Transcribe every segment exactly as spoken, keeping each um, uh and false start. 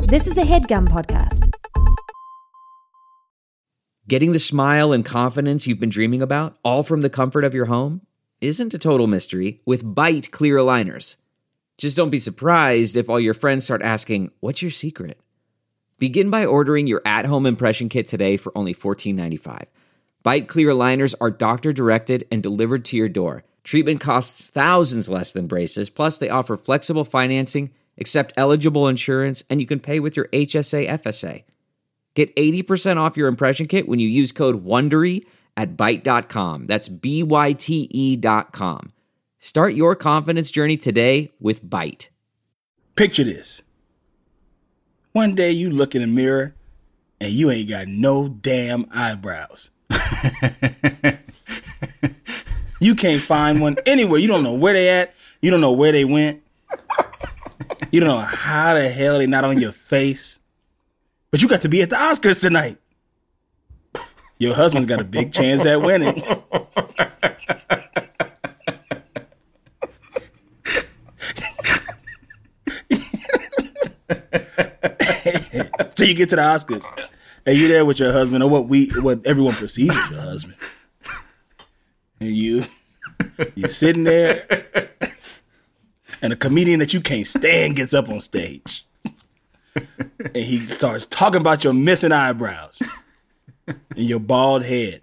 This is a HeadGum podcast. Getting the smile and confidence you've been dreaming about, all from the comfort of your home, isn't a total mystery with Byte clear aligners. Just don't be surprised if all your friends start asking, "What's your secret?" Begin by ordering your at-home impression kit today for only fourteen ninety-five. Byte clear aligners are doctor-directed and delivered to your door. Treatment costs thousands less than braces, plus they offer flexible financing, accept eligible insurance, and you can pay with your H S A F S A. Get eighty percent off your impression kit when you use code WONDERY at byte dot com. That's B Y T E dot com. Start your confidence journey today with Byte. Picture this. One day you look in the mirror and you ain't got no damn eyebrows. You can't find one anywhere. You don't know where they at. You don't know where they went. You don't know how the hell they not on your face. But you got to be at the Oscars tonight. Your husband's got a big chance at winning. So you get to the Oscars and you're there with your husband, or what we what everyone perceives as your husband. And you you're sitting there and a comedian that you can't stand gets up on stage. And he starts talking about your missing eyebrows and your bald head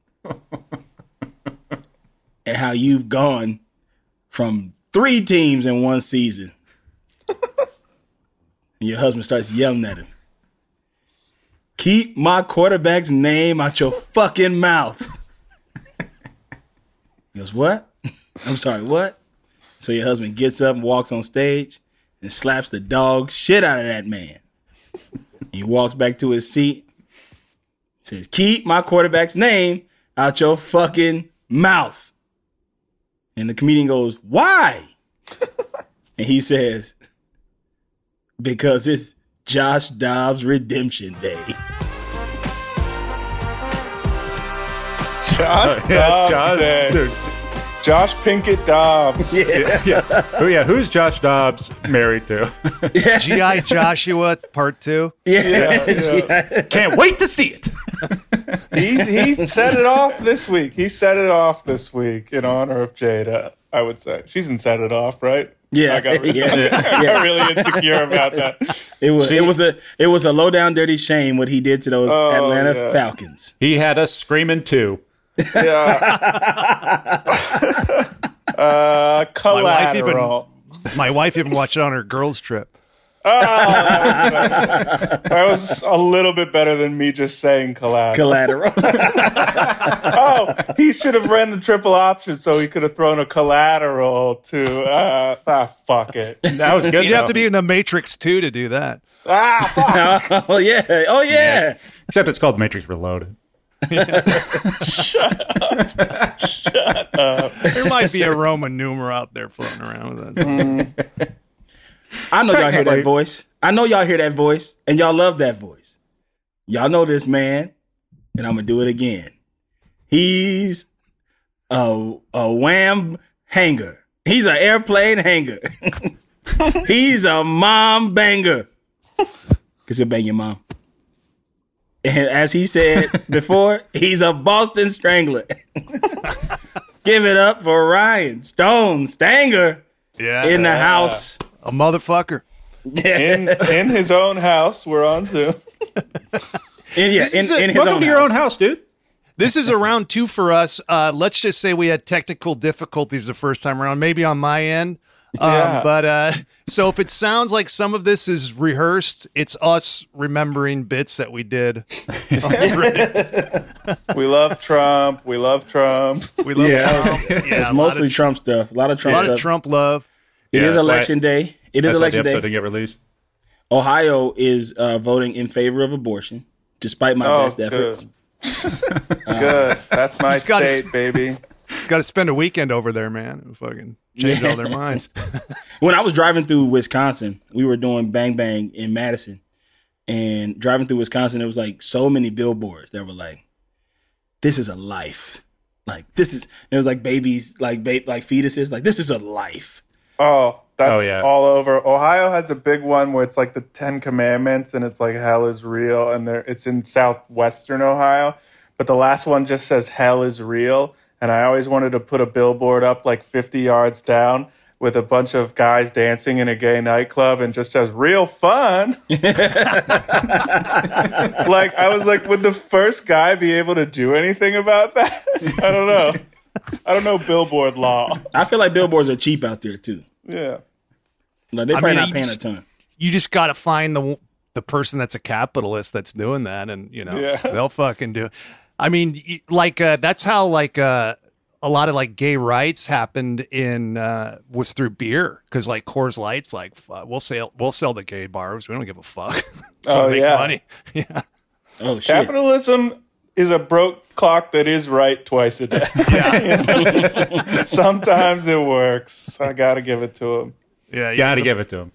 and how you've gone from three teams in one season. And your husband starts yelling at him. "Keep my quarterback's name out your fucking mouth." He goes, "What?" "I'm sorry, what?" So your husband gets up and walks on stage and slaps the dog shit out of that man. He walks back to his seat, says, "Keep my quarterback's name out your fucking mouth." And the comedian goes, "Why?" And he says, "Because it's Josh Dobbs Redemption Day." Josh Dobbs Josh, Day. dude. Josh Pinkett Dobbs. Yeah. Yeah. Oh, yeah. Who's Josh Dobbs married to? G I Joshua Part Two. Yeah. Yeah, yeah. Yeah. Can't wait to see it. He's, he set it off this week. He set it off this week in honor of Jada, I would say. She's in Set It Off, right? Yeah. I got, really, Yeah. I got Yes. really insecure about that. It was it was a it was a low down dirty shame what he did to those Oh, Atlanta yeah. Falcons. He had us screaming too. Yeah. uh, My wife even collateral. my wife even watched it on her girls trip. Oh, that was a little bit better than me just saying collateral. Collateral. Oh, he should have ran the triple option so he could have thrown a collateral to. Uh, ah, fuck it. That was good. You'd have though. to be in the Matrix two to do that. Ah, fuck. Oh yeah. Oh yeah. Except it's called Matrix Reloaded. Shut up. There might be a Roman numeral out there floating around with us. Mm. I know y'all hear that Technically. voice. I know y'all hear that voice, and y'all love that voice. Y'all know this man, and I'm gonna do it again. He's a a wham hanger. He's an airplane hanger. He's a mom banger. Cause he'll bang your mom. And as he said before, he's a Boston Strangler. Give it up for Ryan Stone Stanger Yeah, in the house. a motherfucker. In in his own house, we're on Zoom. In, yeah, This in, is a- in his Welcome own to your house. own house, dude. This is a round two for us. Uh, let's just say we had technical difficulties the first time around, maybe on my end. Um, Yeah. But uh, so if it sounds like some of this is rehearsed, it's us remembering bits that we did. We love Trump. We love Trump. We love Yeah. Trump. Yeah, It's a lot mostly of, Trump stuff. A lot of a Trump lot stuff. of Trump love. It Yeah, is that's why- election day. It is That's why the election episode day. didn't get released. Ohio is uh, voting in favor of abortion, despite my Oh, best efforts. good. Good. That's my He's gotta state, s- baby. It's got to spend a weekend over there, man. It'll fucking change all their minds. When I was driving through Wisconsin, we were doing Bang Bang in Madison. And driving through Wisconsin, there was like so many billboards that were like, this is a life. Like, this is, it was like babies, like ba- like fetuses. Like, this is a life. Oh, That's Oh, yeah. all over. Ohio has a big one where it's like the Ten Commandments, and it's like hell is real, and there it's in southwestern Ohio. But the last one just says hell is real, and I always wanted to put a billboard up like fifty yards down with a bunch of guys dancing in a gay nightclub and just says real fun. Like, I was like, would the first guy be able to do anything about that? I don't know. I don't know billboard law. I feel like billboards are cheap out there too. Yeah. No, they're I probably mean, not you paying just- a ton. You just got to find the the person that's a capitalist that's doing that, and you know Yeah. they'll fucking do it. I mean, y- like uh, that's how like uh, a lot of like gay rights happened in uh, was through beer, because like Coors Light's like f- we'll sell we'll sell the gay bars, we don't give a fuck. Oh, Make yeah. money. Yeah. Oh shit! Capitalism is a broke clock that is right twice a day. Yeah. Sometimes it works. I got to give it to him. Yeah. Got to yeah. give it to him.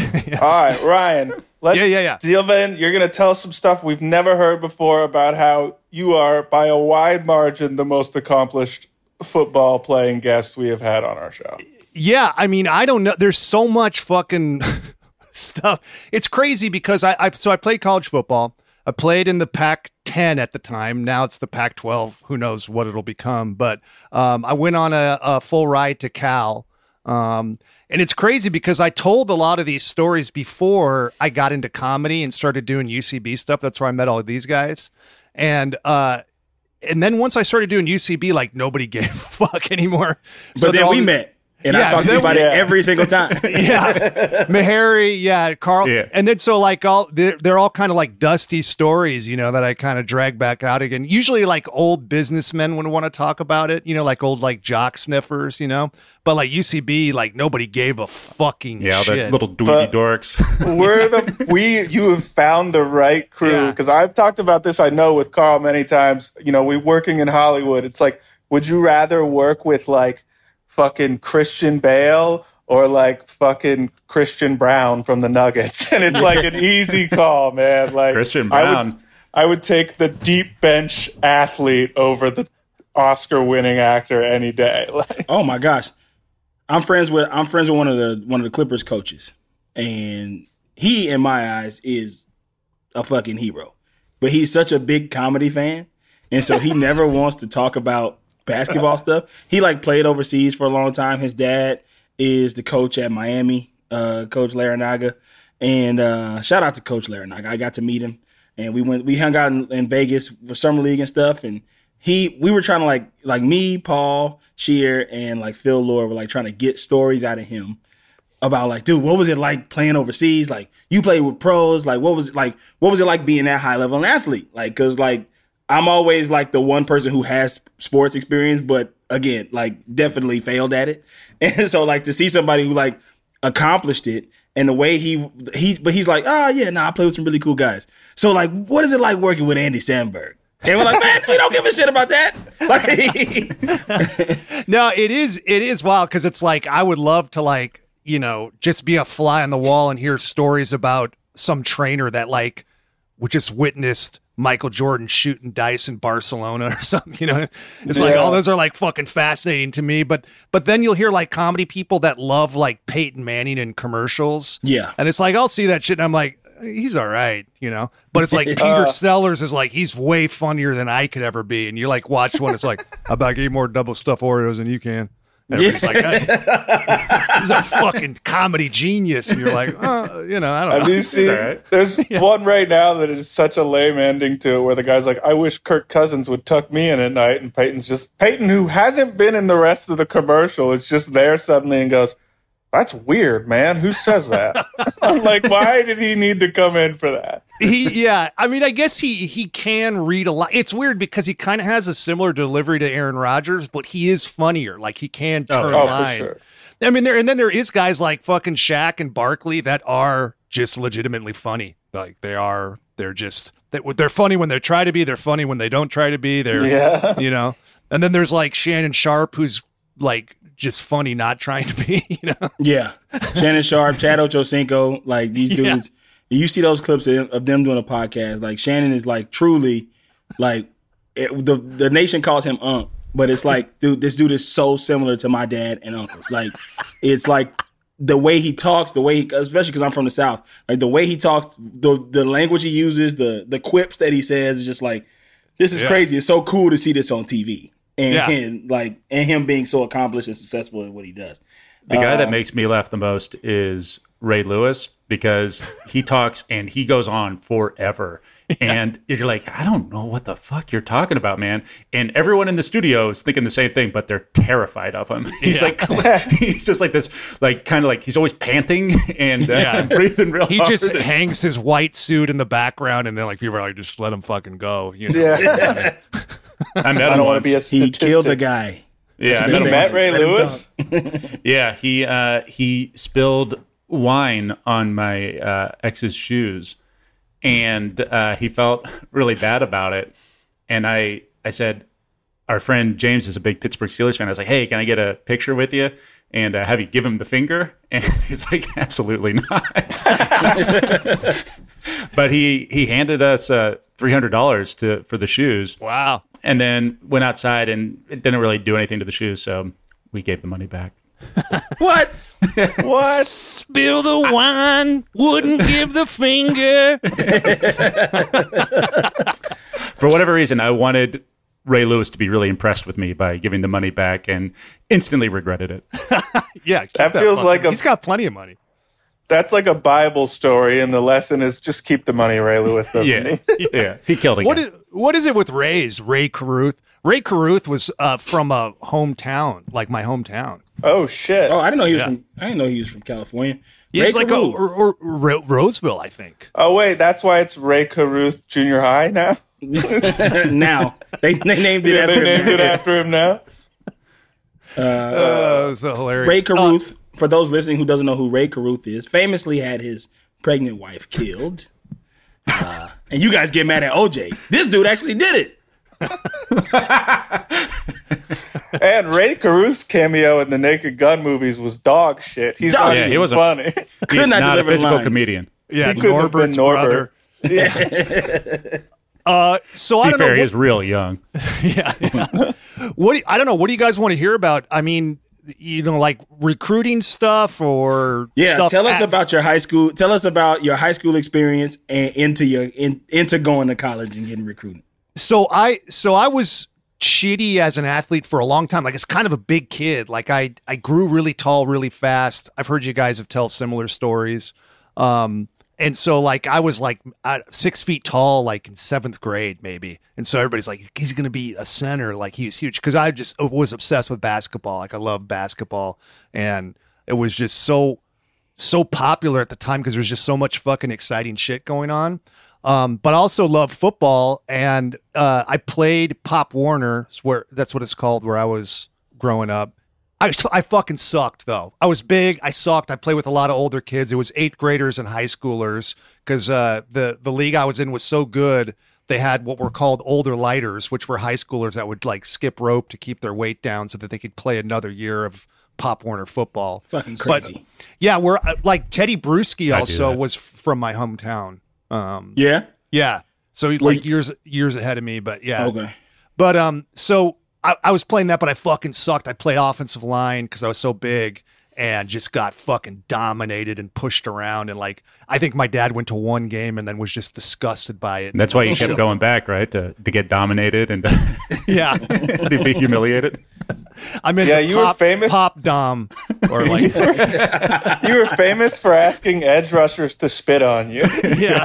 All right, Ryan, let's Yeah, yeah, yeah. deal in. You're going to tell some stuff we've never heard before about how you are, by a wide margin, the most accomplished football playing guest we have had on our show. Yeah, I mean, I don't know. There's so much fucking stuff. It's crazy because I, I so I played college football. I played in the Pac ten at the time. Now it's the Pac twelve. Who knows what it'll become? But um, I went on a, a full ride to Cal. Um, and it's crazy because I told a lot of these stories before I got into comedy and started doing U C B stuff. That's where I met all of these guys. And uh, and then once I started doing U C B, like nobody gave a fuck anymore. But they're then all- we met, and Yeah, I talked to then you about we- it every single time. yeah, Meharry, yeah, Carl, Yeah. and then so like all they're, they're all kind of like dusty stories, you know, that I kind of drag back out again. Usually, like old businessmen would want to talk about it, you know, like old like jock sniffers, you know. But like U C B, like nobody gave a fucking Yeah, shit. the little dweeby But- dorks. We're the we. You have found the right crew, Yeah. because I've talked about this. I know with Carl many times. You know, we working in Hollywood. It's like, would you rather work with like fucking Christian Bale or like fucking Christian Brown from the Nuggets? And it's like an easy call, man. Like Christian I Brown. would, I would take the deep bench athlete over the Oscar-winning actor any day. Like, Oh my gosh, I'm friends with I'm friends with one of the one of the Clippers coaches, and he, in my eyes, is a fucking hero. But he's such a big comedy fan, and so he never wants to talk about basketball stuff. He like played overseas for a long time. His dad is the coach at Miami, uh, Coach Larinaga, and uh, shout out to Coach Larinaga. I got to meet him, and we went we hung out in, in Vegas for summer league and stuff, and. He, we were trying to like, like me, Paul Scheer, and like Phil Lord were like trying to get stories out of him about like, dude, what was it like playing overseas? Like, you played with pros. Like, what was it like? What was it like being that high level an athlete? Like, cause like I'm always like the one person who has sports experience, but again, like definitely failed at it. And so like to see somebody who like accomplished it and the way he he, but he's like, oh yeah, no, nah, I play with some really cool guys. So like, what is it like working with Andy Samberg? And we're like, man, we don't give a shit about that. Like, No, it is it is wild because it's like I would love to like, you know, just be a fly on the wall and hear stories about some trainer that like would just witnessed Michael Jordan shooting dice in Barcelona or something, you know. It's like Yeah. all those are like fucking fascinating to me. But but then you'll hear like comedy people that love like Peyton Manning in commercials. yeah. And it's like I'll see that shit and I'm like, he's all right, you know. But it's like Peter Uh. Sellers is like he's way funnier than I could ever be. And you like watch one, it's like I bet I gave more double stuffed Oreos than you can. Everybody's like, hey, he's a fucking comedy genius. And you're like, oh, you know, I don't have know. you seen? All right. There's one right now that is such a lame ending to it, where the guy's like, "I wish Kirk Cousins would tuck me in at night," and Peyton's just Peyton, who hasn't been in the rest of the commercial, is just there suddenly and goes, "That's weird, man. Who says that?" I'm like, why did he need to come in for that? He, yeah, I mean, I guess he he can read a lot. It's weird because he kind of has a similar delivery to Aaron Rodgers, but he is funnier. Like he can turn a Oh, for line. sure. I mean, there and then there is guys like fucking Shaq and Barkley that are just legitimately funny. Like they are, they're just they, they're funny when they try to be. They're funny when they don't try to be. They're, Yeah. you know. And then there's like Shannon Sharp, who's like just funny, not trying to be. You know. Yeah. Shannon Sharp, Chad Ochocinco, like these Yeah. dudes. You see those clips of them, of them doing a podcast. Like Shannon is like truly like it, the the nation calls him Unc, but it's like, dude, this dude is so similar to my dad and uncles. Like it's like the way he talks, the way he, especially because I'm from the South, like the way he talks, the the language he uses, the the quips that he says is just like, this is Yeah. crazy. It's so cool to see this on T V, and, Yeah. and like and him being so accomplished and successful in what he does. The guy Uh, that makes me laugh the most is Ray Lewis because he talks and he goes on forever. And you're like, I don't know what the fuck you're talking about, man. And everyone in the studio is thinking the same thing, but they're terrified of him. He's Yeah. like, he's just like this, like kind of like he's always panting and uh, Yeah. breathing real He hard. just hangs his white suit in the background, and then like people are like, just let him fucking go. You know? Yeah. I met I him don't want to once. be a He statistic. killed a guy. Yeah, I That's met what him they Met say. Ray Let him Lewis? talk. Yeah, he uh, he spilled wine on my uh, ex's shoes, and uh, he felt really bad about it. And I I said, our friend James is a big Pittsburgh Steelers fan. I was like, hey, can I get a picture with you and uh, have you give him the finger? And he's like, absolutely not. But he he handed us uh, three hundred dollars to for the shoes. Wow. And then went outside, and it didn't really do anything to the shoes, so we gave the money back. What? What? Spill the wine, wouldn't give the finger. For whatever reason, I wanted Ray Lewis to be really impressed with me by giving the money back, and instantly regretted it. Yeah, keep That feels fucking- like a- he's got plenty of money. That's like a Bible story, and the lesson is just keep the money, Ray Lewis doesn't Yeah, need. yeah, he killed again. What is what is it with Ray's Ray Caruth? Ray Caruth was uh, from a hometown, like my hometown. Oh, shit. Oh, I didn't know he was Yeah. from. I didn't know he was from California. He's Ray like a, Caruth. or, or, Ro- Roseville, I think. Oh, wait, that's why it's Ray Caruth Junior High now? now they, they named it Yeah, after they him named now. it after him now? Uh, so hilarious. Ray Uh, Caruth, for those listening who doesn't know who Ray Caruth is, famously had his pregnant wife killed. Uh, and you guys get mad at O J. This dude actually did it. And Ray Caruth's cameo in the Naked Gun movies was dog shit. He's Dog not shit. even he wasn't- funny. He's not not a deliver physical lines. comedian. yeah, he couldn't have been Norbert's Norbert. brother. Uh, so I To be don't fair, know. he What, was real young. yeah, yeah. What do you- I don't know. What do you guys want to hear about? I mean, you know, like recruiting stuff or Yeah, stuff tell us at- about your high school. Tell us about your high school experience and into your in, into going to college and getting recruited. So I so I was shitty as an athlete for a long time. Like it's kind of a big kid. Like I I grew really tall really fast. I've heard you guys have tell similar stories. Um and so like I was like uh, six feet tall like in seventh grade maybe. And so everybody's like he's going to be a center, like he's huge, because I just was obsessed with basketball. Like I love basketball, and it was just so so popular at the time because there's just so much fucking exciting shit going on. Um, but I also love football, and uh, I played Pop Warner, where that's what it's called, where I was growing up. I, I fucking sucked though. I was big. I sucked. I played with a lot of older kids. It was eighth graders and high schoolers because uh, the the league I was in was so good. They had what were called older lighters, which were high schoolers that would like skip rope to keep their weight down so that they could play another year of Pop Warner football. Fucking But, crazy. yeah, we're uh, like Teddy Bruschi I do also that. was from my hometown. Um, Yeah. yeah. So Well, like years years ahead of me, but yeah. Okay. But um, so I, I was playing that, but I fucking sucked. I played offensive line because I was so big and just got fucking dominated and pushed around. And like, I think my dad went to one game and then was just disgusted by it. And that's why you kept going back, right? To to get dominated and Yeah. to be humiliated. I'm in Yeah, the you were pop, famous- pop dom or like, You were famous for asking edge rushers to spit on you. yeah.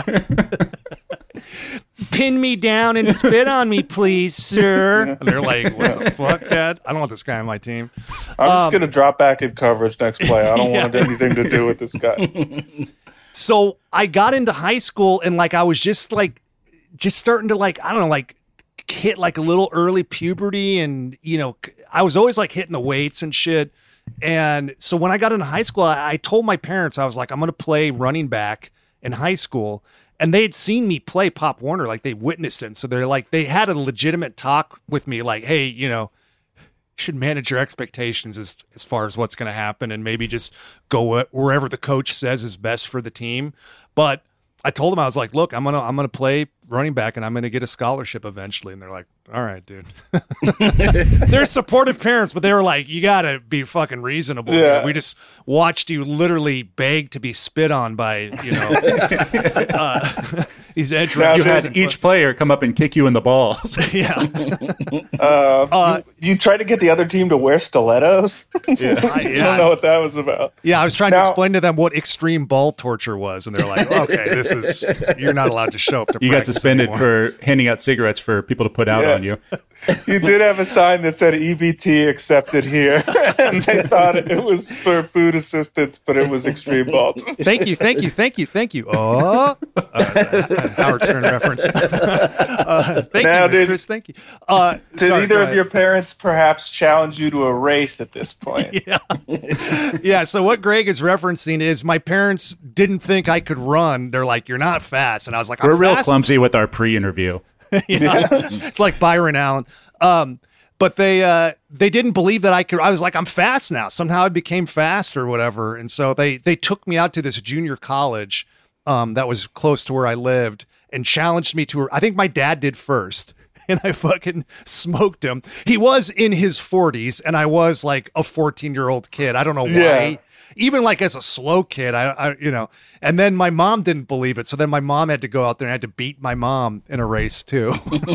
Pin me down and spit on me, please, sir. And they're like, what the fuck, Dad? I don't want this guy on my team. I'm Um, just going to drop back in coverage next play. I don't want anything to do with this guy. So I got into high school and like I was just like just starting to like I don't know like hit like a little early puberty, and you know I was always like hitting the weights and shit. And so when I got into high school, I, I told my parents, I was like, I'm going to play running back in high school. And they had seen me play Pop Warner, like they witnessed it. And so they're like, they had a legitimate talk with me, like, hey, you know, you should manage your expectations as as far as what's going to happen, and maybe just go wh- wherever the coach says is best for the team. But I told them, I was like, look, I'm gonna I'm gonna play running back and I'm going to get a scholarship eventually. And they're like, all right, dude. They're supportive parents, but they were like, you got to be fucking reasonable. Yeah. We just watched you literally beg to be spit on by, you know, uh, these edge Now, You rushers. had each player come up and kick you in the balls. Yeah. Uh, Uh, you, you tried to get the other team to wear stilettos? Yeah. I- I don't yeah. know what that was about. Yeah, I was trying Now- to explain to them what extreme ball torture was, and they're like, "Okay, this is you're not allowed to show up to You got practice suspended anymore." for handing out cigarettes for people to put out Yeah. on you. You did have a sign that said E B T accepted here, and they thought it was for food assistance, but it was extreme ball. Thank you, thank you, thank you, thank you. Oh, uh, Howard Stern reference. uh, thank Now, you, did- Chris. Thank you. Uh, Did sorry, either go of ahead. your parents perhaps challenge you to a race at this point? Yeah. Yeah. So what Greg is referencing is my parents didn't think I could run. They're like, "You're not fast," and I was like, I'm We're real fast. clumsy with our pre-interview. You know? It's like Byron Allen. Um, but they uh, they didn't believe that I could. I was like, I'm fast now. Somehow I became fast or whatever. And so they they took me out to this junior college um, that was close to where I lived and challenged me to. I think my dad did first. And I fucking smoked him. He was in his forties, and I was like a fourteen-year-old kid. I don't know why. Yeah. Even like as a slow kid, I, I, you know. And then my mom didn't believe it, so then my mom had to go out there and I had to beat my mom in a race too.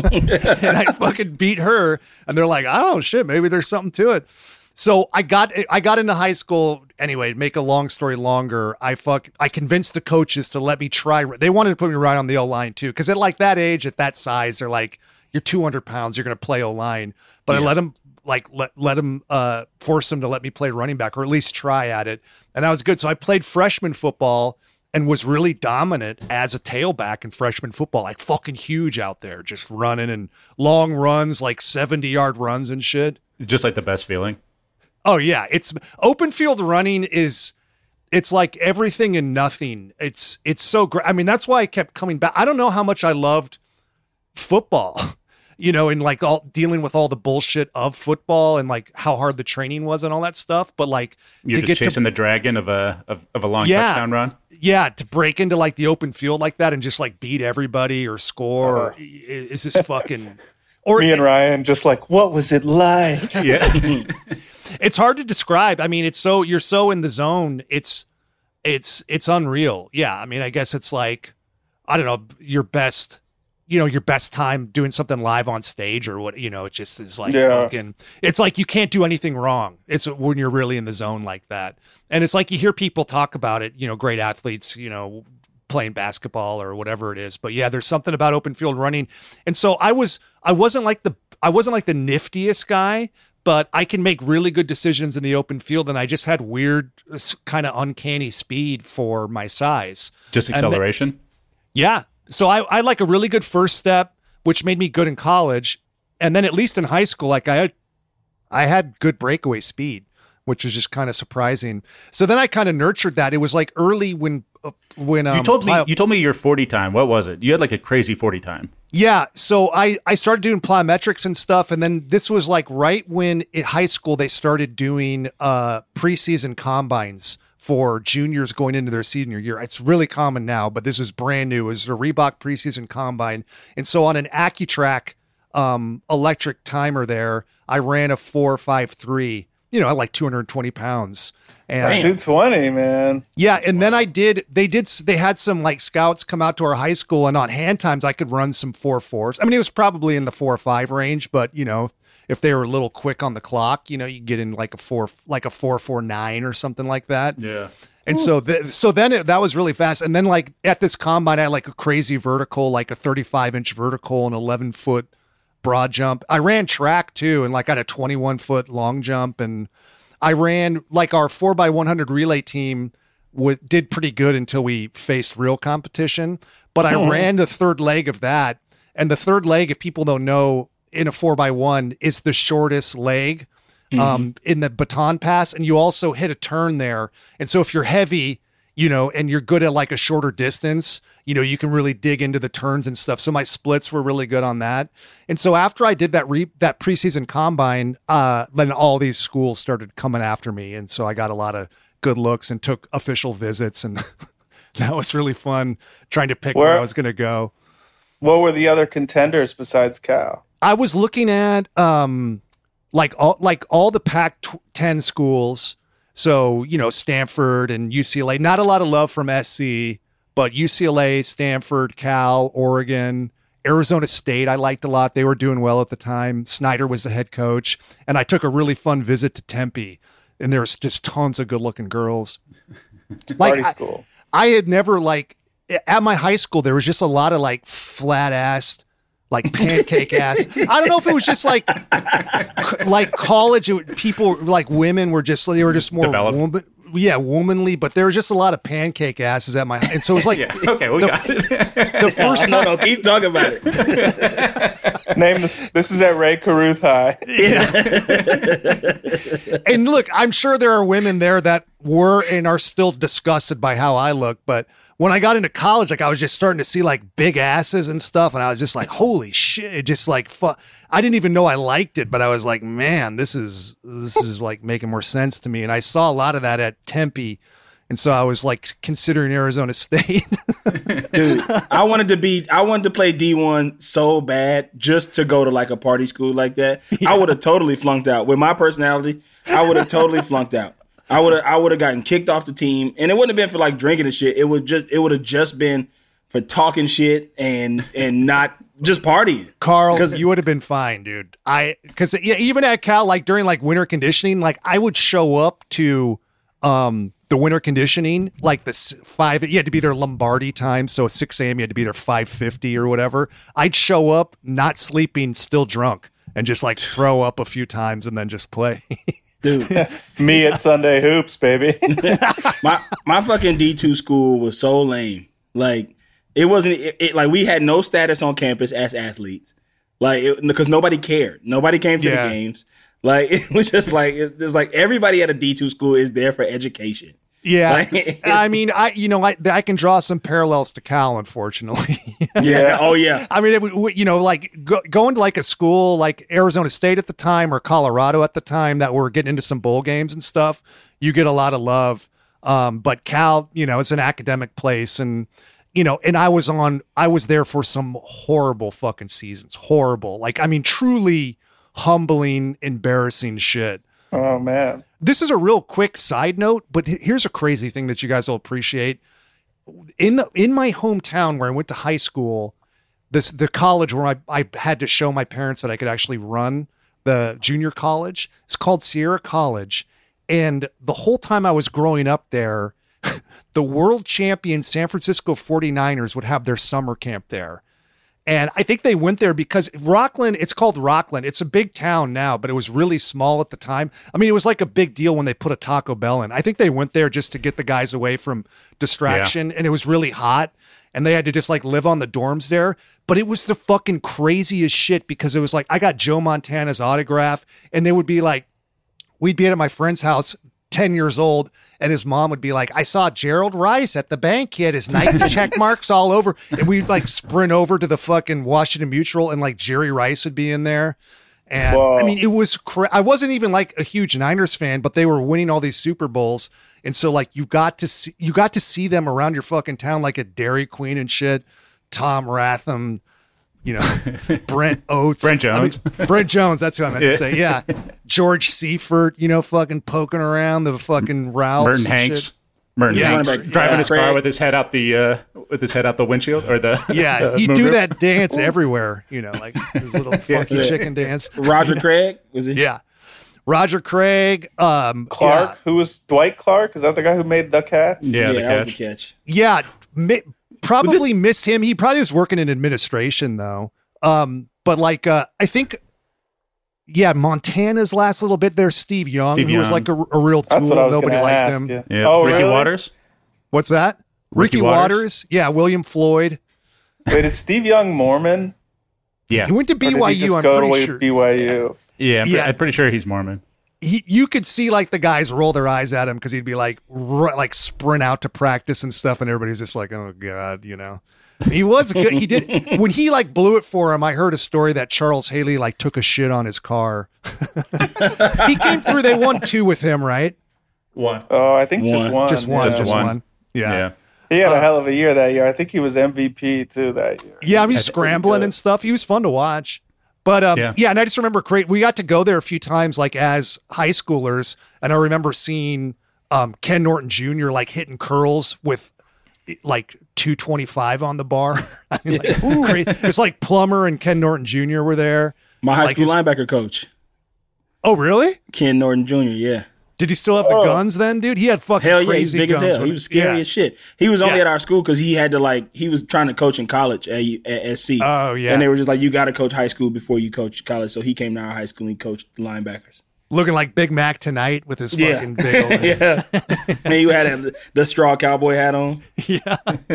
And I fucking beat her, and they're like, "Oh shit, maybe there's something to it." So I got I got into high school anyway. To make a long story longer, I fuck I convinced the coaches to let me try. They wanted to put me right on the O line too, because at like that age, at that size, they're like, "You're two hundred pounds, you're gonna play O line." But I let them like let let them uh, force them to let me play running back or at least try at it, and that was good. So I played freshman football and was really dominant as a tailback in freshman football, like fucking huge out there, just running and long runs, like seventy yard runs and shit. Just like the best feeling. Oh yeah, it's open field running is it's like everything and nothing. It's it's so great. I mean, that's why I kept coming back. I don't know how much I loved football, you know, and like all dealing with all the bullshit of football and like how hard the training was and all that stuff. But like You're to just get chasing to the dragon of a of, of a long Yeah. touchdown run. yeah, to break into like the open field like that and just like beat everybody or score or, is this fucking or Me and Ryan just like, what was it like? Yeah. it's hard to describe. I mean, it's so you're so in the zone. It's it's it's unreal. Yeah, I mean, I guess it's like I don't know your best, you know, your best time doing something live on stage or what. You know, it just is like Yeah. fucking. It's like you can't do anything wrong. It's when you're really in the zone like that, and it's like you hear people talk about it. You know, great athletes. You know. Playing basketball or whatever it is, but yeah, there's something about open field running, and so I was, I wasn't like the, I wasn't like the niftiest guy, but I can make really good decisions in the open field, and I just had weird, kind of uncanny speed for my size. Just And acceleration. Yeah, so I, I like a really good first step, which made me good in college, and then at least in high school, like I had, I had good breakaway speed, which was just kind of surprising. So then I kind of nurtured that. It was like early when. Uh, when um, you told me plyo- you told me your forty time. What was it? You had like a crazy forty time. Yeah, so I I started doing plyometrics and stuff, and then this was like right when in high school they started doing uh preseason combines for juniors going into their senior year. It's really common now, but this is brand new. It was a Reebok preseason combine, and so on an AccuTrack um electric timer there, I ran a four five three. You know, at like two hundred twenty pounds. And two twenty, man. yeah, and then I did. They did. They had some like scouts come out to our high school, and on hand times I could run some four fours. I mean, it was probably in the four or five range, but you know, if they were a little quick on the clock, you know, you get in like a four, like a four four nine or something like that. Yeah. And so, th- so then it, that was really fast. And then like at this combine, I had like a crazy vertical, like a thirty-five inch vertical and eleven foot broad jump. I ran track too, and like got a twenty-one foot long jump, and I ran like our four by one hundred relay team w- did pretty good until we faced real competition. But I ran the third leg of that, and the third leg, if people don't know, in a four by one is the shortest leg um, in the baton pass, and you also hit a turn there. And so if you're heavy, you know, and you're good at like a shorter distance, you know, you can really dig into the turns and stuff. So my splits were really good on that. And so after I did that re- that preseason combine, uh, then all these schools started coming after me. And so I got a lot of good looks and took official visits. And that was really fun trying to pick where, Where- I was going to go. What were the other contenders besides Cal? I was looking at um, like all like all the Pac ten schools. So, you know, Stanford and U C L A. Not a lot of love from S C, but U C L A, Stanford, Cal, Oregon, Arizona State I liked a lot. They were doing well at the time. Snyder was the head coach. And I took a really fun visit to Tempe. And there's just tons of good-looking girls. Like, Party school. I, I had never, like, at my high school, there was just a lot of, like, flat-assed, like, pancake-ass. I don't know if it was just, like, like college it, people, like, women were just, they were just more woman, yeah, womanly, but there was just a lot of pancake asses at my, and so it was like, yeah. okay, we the, got it. the first no, no, keep talking about it. Name this. This is at Ray Caruth High. And look, I'm sure there are women there that were and are still disgusted by how I look, but when I got into college, like I was just starting to see like big asses and stuff, and I was just like, holy shit! It just like fu- I didn't even know I liked it, but I was like, man, this is this is like making more sense to me. And I saw a lot of that at Tempe, and so I was like considering Arizona State. Dude, I wanted to be, I wanted to play D one so bad just to go to like a party school like that. Yeah. I would have totally flunked out with my personality. I would have totally flunked out. I would have I would have gotten kicked off the team, and it wouldn't have been for like drinking and shit. It would just it would have just been for talking shit and and not just partying. Carl, you would have been fine, dude. I because yeah, even at Cal, like during like winter conditioning, like I would show up to um the winter conditioning like the five. You had to be there Lombardi time, so six a.m. you had to be there five fifty or whatever. I'd show up, not sleeping, still drunk, and just like throw up a few times and then just play. Dude, me at Sunday Hoops, baby. my my fucking D two school was so lame. Like it wasn't it, it, like we had no status on campus as athletes. Like because nobody cared. Nobody came to yeah. the games. Like it was just like it, it's like everybody at a D two school is there for education. Yeah, like, I mean, I you know I I can draw some parallels to Cal, unfortunately. Yeah. Oh yeah. I mean, it, you know, like go, going to like a school like Arizona State at the time or Colorado at the time that were getting into some bowl games and stuff. You get a lot of love, um, but Cal, you know, it's an academic place, and you know, and I was on, I was there for some horrible fucking seasons, horrible. Like, I mean, truly humbling, embarrassing shit. Oh man. This is a real quick side note, but here's a crazy thing that you guys will appreciate. In the in my hometown where I went to high school, this the college where I, I had to show my parents that I could actually run the junior college. It's called Sierra College. And the whole time I was growing up there, the world champion San Francisco forty-niners would have their summer camp there. And I think they went there because Rockland, it's called Rockland. It's a big town now, but it was really small at the time. I mean, it was like a big deal when they put a Taco Bell in. I think they went there just to get the guys away from distraction. Yeah. And it was really hot. And they had to just like live on the dorms there. But it was the fucking craziest shit because it was like, I got Joe Montana's autograph, and they would be like, we'd be at my friend's house, ten years old, and his mom would be like, I saw Gerald Rice at the bank. He had his Nike check marks all over. And we'd like sprint over to the fucking Washington Mutual, and like Jerry Rice would be in there. And Whoa. I mean, it was, cra- I wasn't even like a huge Niners fan, but they were winning all these Super Bowls. And so like you got to see, you got to see them around your fucking town, like at Dairy Queen and shit. Tom Ratham, you know, Brent Oates. Brent Jones. I mean, Brent Jones, that's who I meant yeah. to say. Yeah. George Seifert, you know, fucking poking around the fucking routes. Merton Hanks. Shit. Merton yeah. Hanks driving yeah. his car with his head out the uh, with his head out the windshield or the yeah. the He'd do roof. That dance everywhere, you know, like his little funky yeah. chicken dance. Roger Craig was it? Yeah. Roger Craig, um, Clark, yeah. who was Dwight Clark? Is that the guy who made the catch? Yeah, yeah the that catch. was the catch. Yeah, mi- probably this- missed him. He probably was working in administration though. Um, but like, uh, I think, yeah, Montana's last little bit there, Steve Young, Steve who Young. was like a, a real tool. Nobody liked ask, him. Yeah. Yeah. Oh, Ricky really? Waters. What's that? Ricky, Ricky Waters? Waters. Yeah, William Floyd. Wait, is Steve Young Mormon? Yeah, he went to B Y U. Or did he just I'm go pretty to sure. B Y U. Yeah, I'm, Yeah. I'm pretty sure he's Mormon. He, you could see like the guys roll their eyes at him because he'd be like, r- like sprint out to practice and stuff, and everybody's just like, oh god, you know. He was good. He did when he like blew it for him. I heard a story that Charles Haley like took a shit on his car. He came through. They won two with him, right? One. Oh, I think One. just one. Just one. Yeah. Just one. one. Yeah. Yeah. He had Uh, a hell of a year that year. I think he was M V P too that year. Yeah, I mean, That's scrambling pretty and stuff. He was fun to watch. But um, yeah. Yeah. and I just remember great. We got to go there a few times, like as high schoolers, and I remember seeing um, Ken Norton Junior like hitting curls with like two twenty-five on the bar. I mean, like, ooh, crazy. It's like Plummer and Ken Norton Junior were there. My high Like school his- linebacker coach, Oh, really? Ken Norton Junior Yeah. Did he still have the Oh. guns then, dude? He had fucking Hell yeah, he's crazy big as guns. hell. when- He was scary yeah. as shit. He was only Yeah. at our school because he had to like he was trying to coach in college at, at S C. Oh, yeah. And they were just like, you got to coach high school before you coach college. So he came to our high school and he coached the linebackers. Looking like Big Mac tonight with his Yeah. fucking big old yeah. And you had a, the straw cowboy hat on. yeah.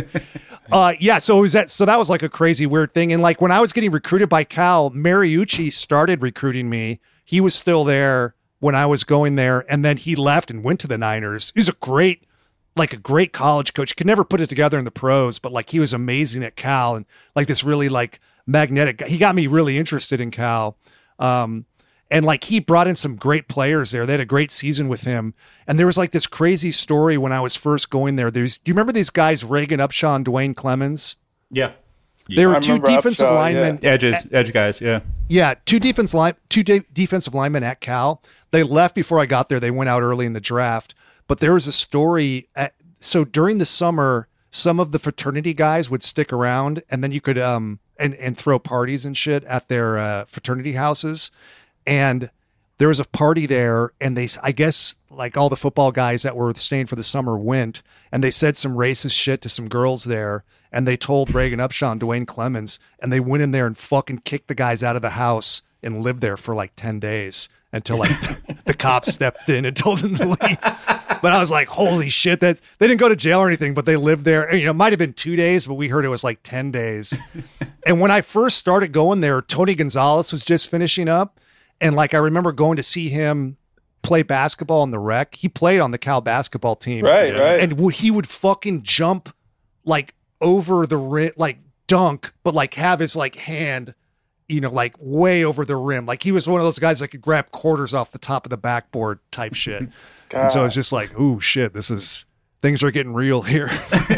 Uh, yeah. So it was that. So that was like a crazy weird thing. And like when I was getting recruited by Cal, Mariucci started recruiting me. He was still there when I was going there, and then he left and went to the Niners. He was a great, like a great college coach. Could never put it together in the pros, but like he was amazing at Cal and like this really like magnetic. He got me really interested in Cal. Um, And like he brought in some great players there. They had a great season with him. And there was like this crazy story when I was first going there. There's, do you remember these guys, Reagan Upshaw and Dwayne Clemens? Yeah. They were I two remember defensive Upshaw, linemen. Edges, edge guys. Yeah. Yeah, two defense line, two de- defensive linemen at Cal. They left before I got there. They went out early in the draft. But there was a story. At, so during the summer, some of the fraternity guys would stick around, and then you could um and and throw parties and shit at their uh, fraternity houses. And there was a party there, and they, I guess, like all the football guys that were staying for the summer went, and they said some racist shit to some girls there, and they told Reagan Upshaw and Dwayne Clemens, and they went in there and fucking kicked the guys out of the house and lived there for like ten days until like the cops stepped in and told them to leave. But I was like, holy shit, that they didn't go to jail or anything, but they lived there. You know, it might have been two days, but we heard it was like ten days. And when I first started going there, Tony Gonzalez was just finishing up. And like, I remember going to see him play basketball in the rec. He played on the Cal basketball team. Right, right. And w- he would fucking jump like over the rim, like dunk, but like have his like hand, you know, like way over the rim. Like he was one of those guys that could grab quarters off the top of the backboard type shit. And so it's just like, ooh, shit, this is, things are getting real here.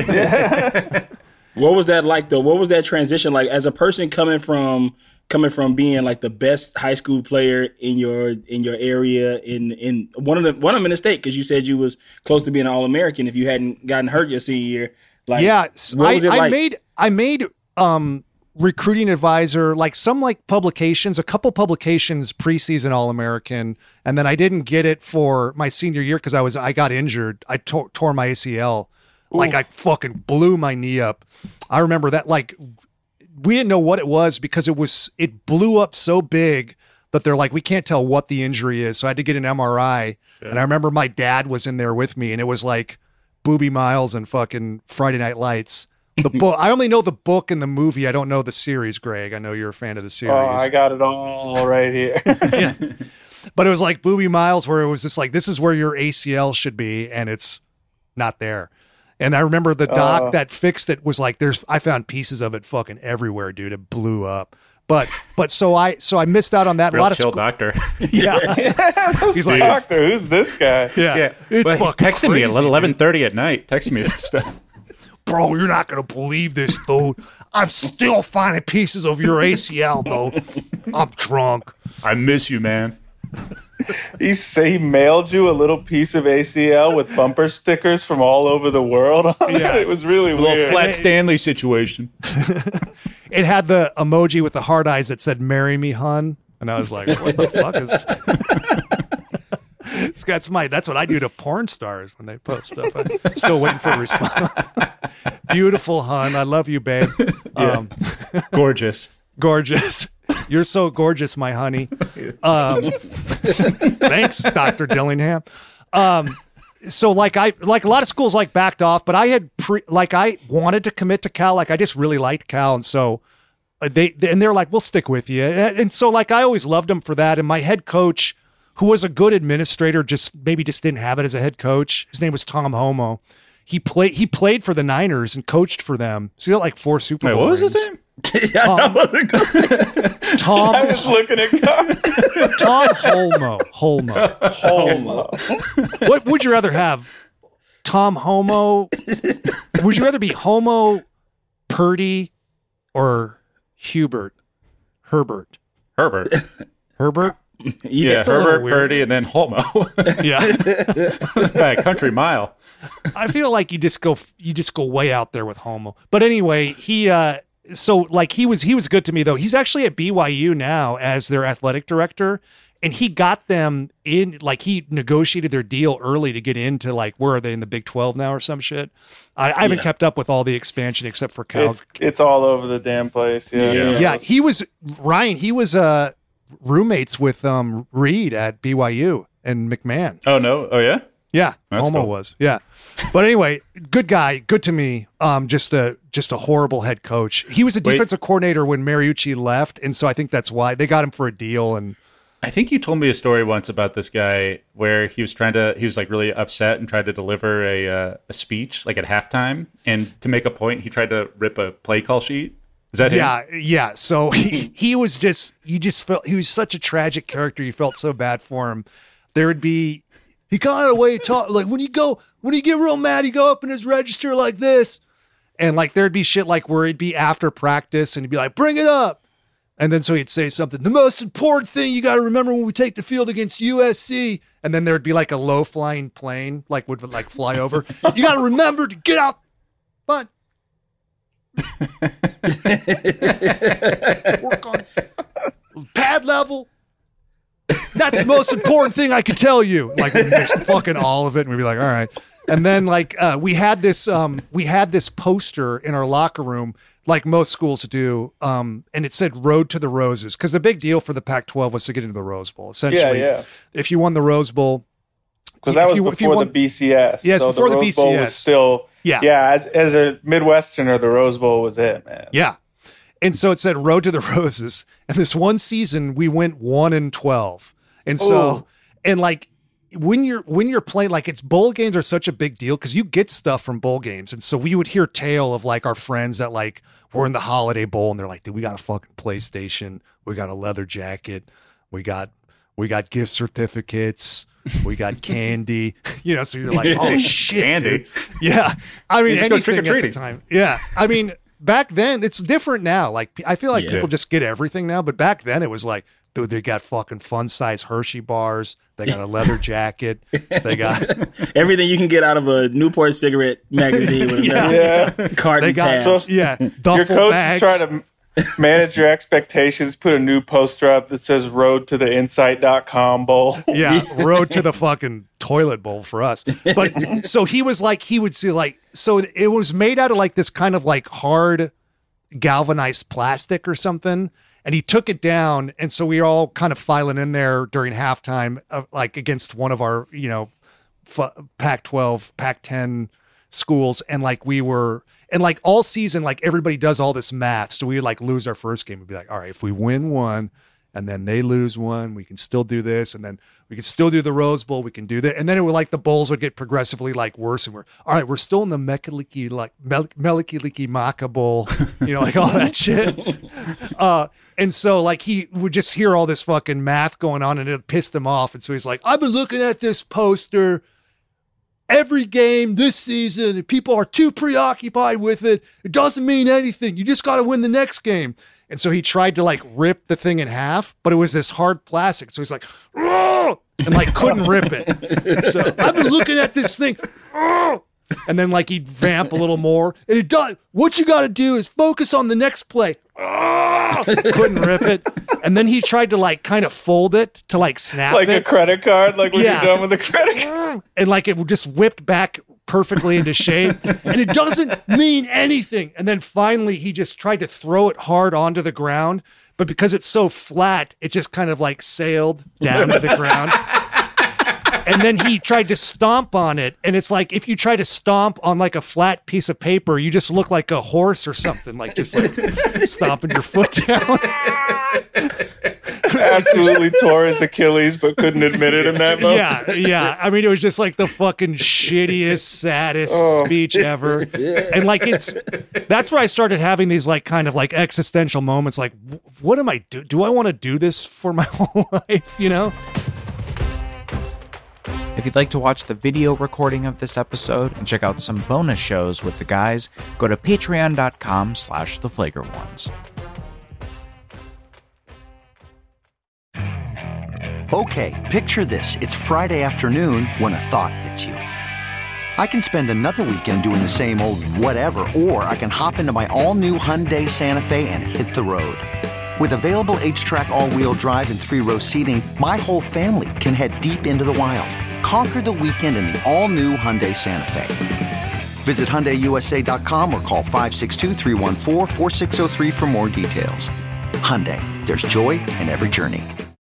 What was that like though? What was that transition like as a person coming from coming from being like the best high school player in your in your area in in one of the one of them in the state because you said you was close to being an All-American if you hadn't gotten hurt your senior year. Like, yeah, what was I, it I like? made I made um recruiting advisor, like some like publications, a couple publications preseason All-American, and then I didn't get it for my senior year because I was I got injured. I tore, tore my A C L. Like I fucking blew my knee up. I remember that. Like we didn't know what it was because it was it blew up so big that they're like, we can't tell what the injury is. So I had to get an M R I. Yeah. And I remember my dad was in there with me, and it was like Booby Miles and fucking Friday Night Lights. The book. I only know the book and the movie. I don't know the series, Greg. I know you're a fan of the series. Oh, I got it all right here. Yeah. But it was like Booby Miles, where it was just like, this is where your A C L should be, and it's not there. And I remember the doc Uh. that fixed it was like, there's, I found pieces of it fucking everywhere, dude. It blew up. But, but so I, so I missed out on that. Real a lot chill of school, doctor. yeah. He's like- like, doctor, who's this guy? Yeah. Yeah. It's But he's fucking texting me at crazy, eleven thirty at night. Texting me this stuff. Bro, you're not going to believe this, dude. I'm still finding pieces of your A C L, dude. I'm drunk. I miss you, man. He say he mailed you a little piece of A C L with bumper stickers from all over the world on Yeah. it. It was really A little weird. Flat Stanley situation. It had the emoji with the hard eyes that said, marry me, hun. And I was like, what the fuck is this? That's my, that's what I do to porn stars when they post stuff. I'm still waiting for a response. Beautiful, hun. I love you, babe. Um, Gorgeous. gorgeous. You're so gorgeous, my honey. Um, thanks, Doctor Dillingham. Um, so like I, like a lot of schools like backed off, but I had pre, like I wanted to commit to Cal. Like I just really liked Cal. And so uh, they, they, and they're like, we'll stick with you. And, and so like, I always loved them for that. And my head coach, who was a good administrator, just maybe just didn't have it as a head coach. His name was Tom Homo. He played, he played for the Niners and coached for them. So he got like four Super Wait, Bowl what was his rings. name? Tom, Tom, I was looking at cards. Tom Holmo. Holmo. Home. What would you rather have? Tom Homo? Would you rather be Homo, Purdy, or Hubert? Herbert. Herbert. Herbert? Yeah, a little Herbert, weird. Purdy, and then Homo. Yeah. By a country mile. I feel like you just go you just go way out there with Homo. But anyway, he uh so like he was he was good to me though. He's actually at B Y U now as their athletic director, and he got them in, like he negotiated their deal early to get into, like, where are they in the Big twelve now or some shit? I, I haven't Yeah. kept up with all the expansion except for Cal. It's, it's all over the damn place. Yeah. Yeah. Yeah, he was Ryan. He was uh roommates with um Reed at B Y U and McMahon. Oh, no? Oh, yeah? Yeah, That's Homo cool. was. Yeah, but anyway, good guy, good to me. Um, just a just a horrible head coach. He was a Wait. defensive coordinator when Mariucci left, and so I think that's why they got him for a deal. And I think you told me a story once about this guy where he was trying to, he was like really upset and tried to deliver a uh, a speech like at halftime. And to make a point, he tried to rip a play call sheet. Is that him? yeah, yeah. So he, he was just you just felt he was such a tragic character. You felt so bad for him. There would be he kind of way he talk like when you go when you get real mad, you go up in his register like this, and like there'd be shit like where it'd be after practice, and he'd be like, "Bring it up." And then so he'd say something, the most important thing you got to remember when we take the field against U S C. And then there'd be like a low flying plane, like would like fly over. You got to remember to get out. But work on pad level. That's the most important thing I could tell you. Like we missed fucking all of it. And we'd be like, all right. And then like uh, we had this, um, we had this poster in our locker room, like most schools do, um, and it said "Road to the Roses" because the big deal for the Pac twelve was to get into the Rose Bowl. Essentially, Yeah, yeah. if you won the Rose Bowl, Because that if was you- if you before won- the B C S. Yes, so before the Rose B C Bowl S. was still, Yeah. yeah. As as a Midwesterner, the Rose Bowl was it, man. yeah. And so it said "Road to the Roses," and this one season we went one and twelve, and so Ooh. and like. When you're when you're playing, like it's bowl games are such a big deal because you get stuff from bowl games, and so we would hear tale of like our friends that like were in the Holiday Bowl and they're like, dude, we got a fucking PlayStation, we got a leather jacket, we got we got gift certificates, we got candy, you know. So you're like, oh shit, Candy? dude. Yeah. I mean, You just go anything at the trick-or-treating. time. Yeah, I mean, back then it's different now. Like I feel like Yeah. people just get everything now, but back then it was like, dude, they got fucking fun size Hershey bars. They got a leather jacket. They got Everything you can get out of a Newport cigarette magazine with a Yeah. Yeah. carton they got tabs. yeah Your duffel coach bags. is trying to manage your expectations, put a new poster up that says "Road to the Insight dot com Bowl." Yeah, road to the fucking toilet bowl for us. But so he was like, he would see like, so it was made out of like this kind of like hard galvanized plastic or something. And he took it down. And so we were all kind of filing in there during halftime, uh, like against one of our, you know, f- Pac twelve, Pac ten schools. And like we were, and like all season, like everybody does all this math. So we would like lose our first game. We'd be like, all right, if we win one, and then they lose one, we can still do this, and then we can still do the Rose Bowl, we can do that, and then it would like the bowls would get progressively like worse, and we're all right, we're still in the Mekaliki like Mel- Melikiliki Maka Bowl, you know, like all that shit. Uh, and so like he would just hear all this fucking math going on, and it pissed him off, and so he's like, I've been looking at this poster every game this season, and people are too preoccupied with it. It doesn't mean anything. You just got to win the next game. And so he tried to like rip the thing in half, but it was this hard plastic. So he's like, "Ugh!" and like couldn't rip it. So I've been looking at this thing. "Ugh!" And then like he'd vamp a little more. And he does. What you got to do is focus on the next play. "Ugh!" Couldn't rip it. And then he tried to like kind of fold it to like snap Like it. a credit card, like when Yeah. you're done with the credit card. And like it just whipped back perfectly into shape, and it doesn't mean anything. And then finally he just tried to throw it hard onto the ground, but because it's so flat, it just kind of like sailed down to the ground. And then he tried to stomp on it, and it's like if you try to stomp on like a flat piece of paper, you just look like a horse or something, like just like stomping your foot down. Absolutely tore his Achilles, but couldn't admit it in that moment. Yeah, yeah. I mean, it was just like the fucking shittiest, saddest Oh. speech ever. And like, it's that's where I started having these like kind of like existential moments. Like, wh- what am I do? Do I want to do this for my whole life? You know? If you'd like to watch the video recording of this episode and check out some bonus shows with the guys, go to patreon.com slash the flagrant ones. Okay, picture this. It's Friday afternoon when a thought hits you. I can spend another weekend doing the same old whatever, or I can hop into my all-new Hyundai Santa Fe and hit the road. With available H-Track all-wheel drive and three-row seating, my whole family can head deep into the wild. Conquer the weekend in the all-new Hyundai Santa Fe. Visit Hyundai U S A dot com or call five six two, three one four, four six zero three for more details. Hyundai, there's joy in every journey.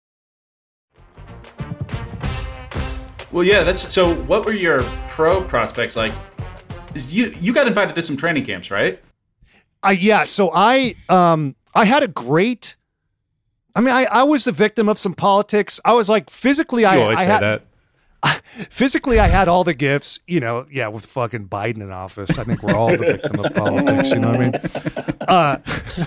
Well, yeah, that's so. What were your pro prospects like? You you got invited to some training camps, right? I yeah. So I um I had a great. I mean, I, I was the victim of some politics. I was like physically. You I always I say had, that. Physically, I had all the gifts, you know, yeah, with fucking Biden in office. I think we're all the victim of politics, you know what I mean? Uh,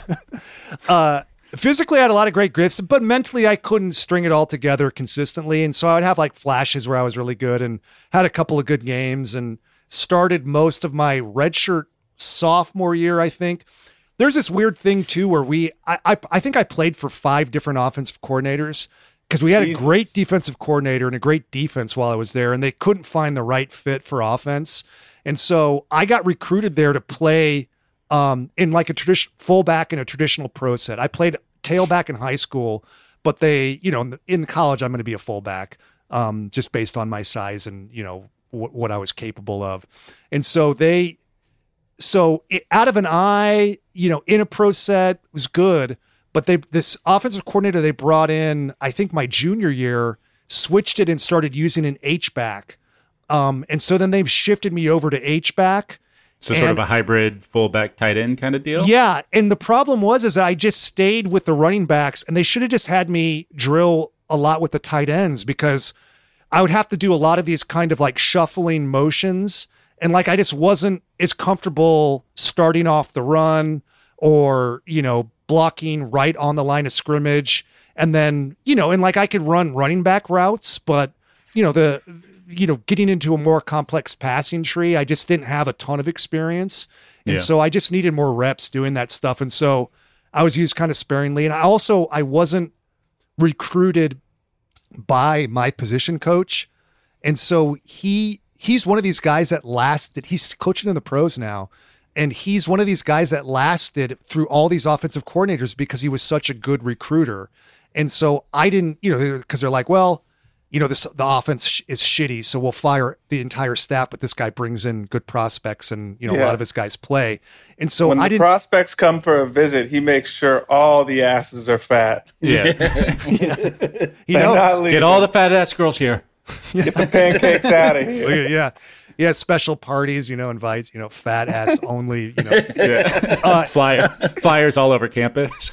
uh, physically, I had a lot of great gifts, but mentally, I couldn't string it all together consistently. And so I would have like flashes where I was really good and had a couple of good games and started most of my redshirt sophomore year, I think. There's this weird thing, too, where we, I, I, I think I played for five different offensive coordinators. Because we had Jesus. a great defensive coordinator and a great defense while I was there, and they couldn't find the right fit for offense. And so I got recruited there to play um, in like a traditional fullback in a traditional pro set. I played tailback in high school, but they, you know, in college, I'm going to be a fullback um, just based on my size and, you know, w- what I was capable of. And so they, so it, out of an eye, you know, in a pro set was good. But they, this offensive coordinator they brought in, I think my junior year, switched it and started using an H-back. Um, and so then they've shifted me over to H-back. So sort of a hybrid fullback tight end kind of deal? Yeah. And the problem was is that I just stayed with the running backs, and they should have just had me drill a lot with the tight ends, because I would have to do a lot of these kind of like shuffling motions. And like I just wasn't as comfortable starting off the run or, you know, blocking right on the line of scrimmage. And then, you know, and like I could run running back routes, but, you know, the, you know, getting into a more complex passing tree, I just didn't have a ton of experience. And Yeah. so I just needed more reps doing that stuff. And so I was used kind of sparingly. And I also, I wasn't recruited by my position coach. And so he, he's one of these guys that lasted, he's coaching in the pros now. And he's one of these guys that lasted through all these offensive coordinators because he was such a good recruiter. And so I didn't, you know, because they're like, well, you know, this the offense sh- is shitty, so we'll fire the entire staff, but this guy brings in good prospects, and you know, a Yeah. lot of his guys play. And so when I the didn't. prospects come for a visit, he makes sure all the asses are fat. Yeah. He They're knows. not leaving. Get all the fat ass girls here. Get the pancakes out of here. Look at- yeah. Yeah, special parties, you know, invites, you know, fat ass only, you know. Yeah. Uh, Flyer, flyers all over campus.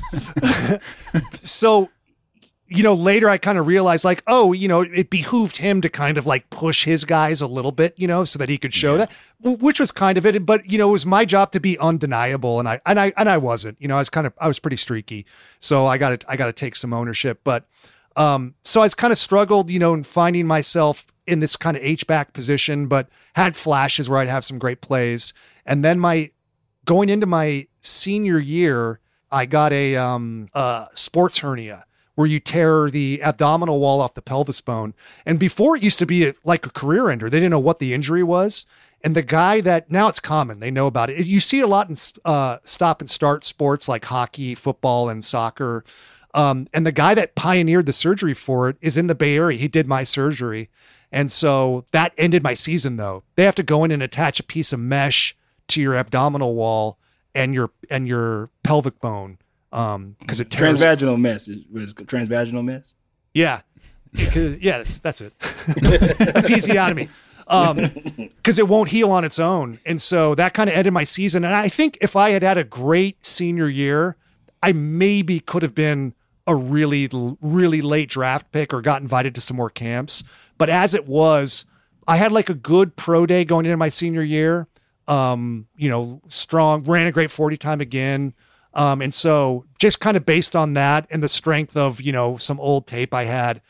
so, you know, later I kind of realized like, oh, you know, it behooved him to kind of like push his guys a little bit, you know, so that he could show that, w- which was kind of it. But, you know, it was my job to be undeniable. And I, and I, and I wasn't, you know, I was kind of, I was pretty streaky. So I got to, I got to take some ownership. But, um, so I was kind of struggled, you know, in finding myself in this kind of H-back position, but had flashes where I'd have some great plays. And then my, going into my senior year, I got a, um, uh, sports hernia, where you tear the abdominal wall off the pelvis bone. And before it used to be a, like a career ender. They didn't know what the injury was. And the guy that, now it's common, they know about it. You see it a lot in uh, stop and start sports like hockey, football, and soccer. Um, and the guy that pioneered the surgery for it is in the Bay Area. He did my surgery. And so that ended my season though. They have to go in and attach a piece of mesh to your abdominal wall and your, and your pelvic bone. Um, because it tears. Transvaginal mess is what it's called, transvaginal mess. Yeah, yeah, yeah that's, that's it. Episiotomy, um, because it won't heal on its own, and so that kind of ended my season. And I think if I had had a great senior year, I maybe could have been a really, really late draft pick or got invited to some more camps. But as it was, I had like a good pro day going into my senior year. Um, you know, strong, ran a great forty time again. Um, and so just kind of based on that and the strength of, you know, some old tape I had,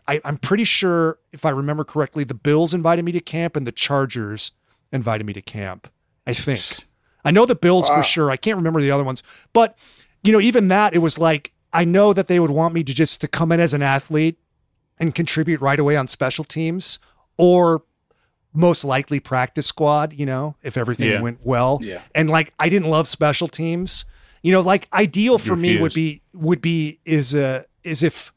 I, I'm pretty sure, if I remember correctly, the Bills invited me to camp and the Chargers invited me to camp. I think. I know the Bills wow. for sure. I can't remember the other ones. But, you know, even that, it was like, I know that they would want me to just to come in as an athlete and contribute right away on special teams, or most likely practice squad, you know, if everything yeah. went well. Yeah. And like, I didn't love special teams. You know, like ideal for me would be, would be, is, uh, is if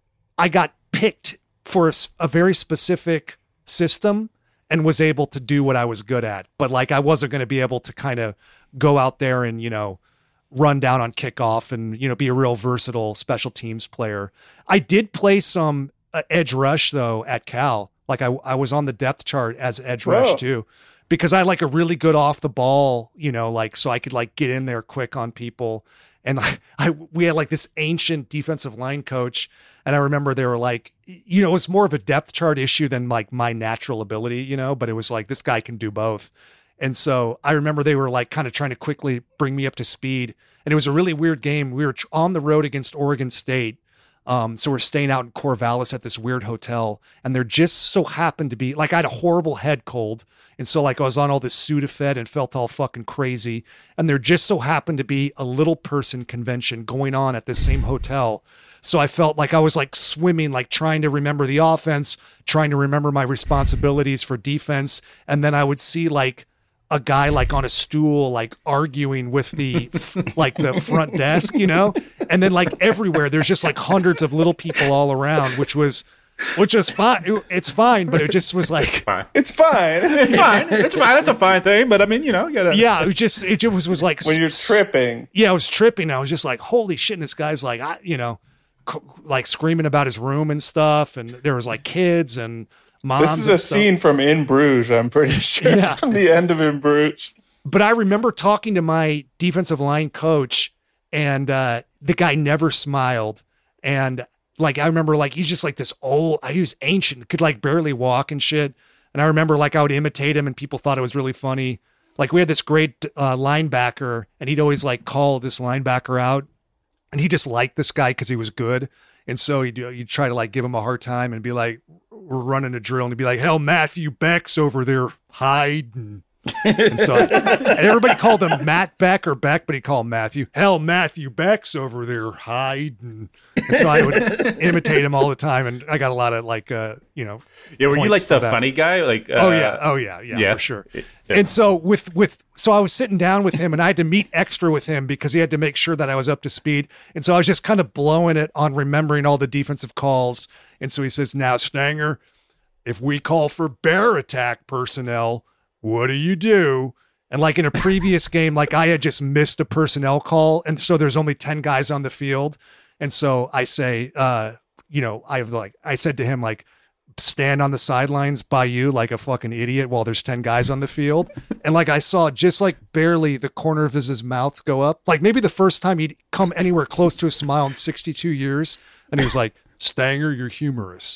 I got picked for a, a very specific system and was able to do what I was good at. But like, I wasn't going to be able to kind of go out there and, you know, run down on kickoff and, you know, be a real versatile special teams player. I did play some uh, edge rush though at Cal. Like I, I was on the depth chart as edge Whoa. rush too, because I had like a really good off the ball, you know, like, so I could like get in there quick on people. And I, I, we had like this ancient defensive line coach. And I remember they were like, you know, it was more of a depth chart issue than like my natural ability, you know, but it was like, this guy can do both. And so I remember they were like kind of trying to quickly bring me up to speed. And it was a really weird game. We were on the road against Oregon State. Um, so we're staying out in Corvallis at this weird hotel, and there just so happened to be like, I had a horrible head cold. And so like I was on all this Sudafed and felt all fucking crazy. And there just so happened to be a little person convention going on at the same hotel. So I felt like I was like swimming, like trying to remember the offense, trying to remember my responsibilities for defense. And then I would see like a guy like on a stool, like arguing with the, like the front desk, you know? And then like everywhere, there's just like hundreds of little people all around, which was, which is fine. It's fine. But it just was like, Fine. It's fine. It's fine. It's fine. It's a fine thing. But I mean, you know, you gotta. yeah, it was just, it just was, was like, When you're tripping. yeah, I was tripping. I was just like, holy shit. And this guy's like, I, you know, co- like screaming about his room and stuff. And there was like kids and moms. This is and a stuff. scene from In Bruges, I'm pretty sure. Yeah. From the end of In Bruges. But I remember talking to my defensive line coach, and uh, the guy never smiled. And like, I remember like, he's just like this old, I was ancient, could like barely walk and shit. And I remember like I would imitate him and people thought it was really funny. Like we had this great uh, linebacker, and he'd always like call this linebacker out, and he just liked this guy because he was good. And so he'd, he'd try to like give him a hard time and be like, we're running a drill, and he'd be like, hell, Matthew Beck's over there hiding. And so, and everybody called him Matt Beck or Beck, but he called him Matthew. Hell, Matthew Beck's over there hiding. And so I would imitate him all the time, and I got a lot of like, uh, you know. Yeah, were you points like the for that. funny guy? Like, uh, Oh yeah, oh yeah, yeah, yeah. for sure. Yeah. And so with with so I was sitting down with him, and I had to meet extra with him because he had to make sure that I was up to speed. And so I was just kind of blowing it on remembering all the defensive calls. And so he says, "Now, Stanger, if we call for bear attack personnel, what do you do?" And like in a previous game, like I had just missed a personnel call, and so there's only ten guys on the field. And so I say, uh, you know, I have like I said to him, like, stand on the sidelines by you like a fucking idiot while there's ten guys on the field. And like I saw just like barely the corner of his, his mouth go up, like maybe the first time he'd come anywhere close to a smile in sixty-two years. And he was like, "Stanger, you're humorous."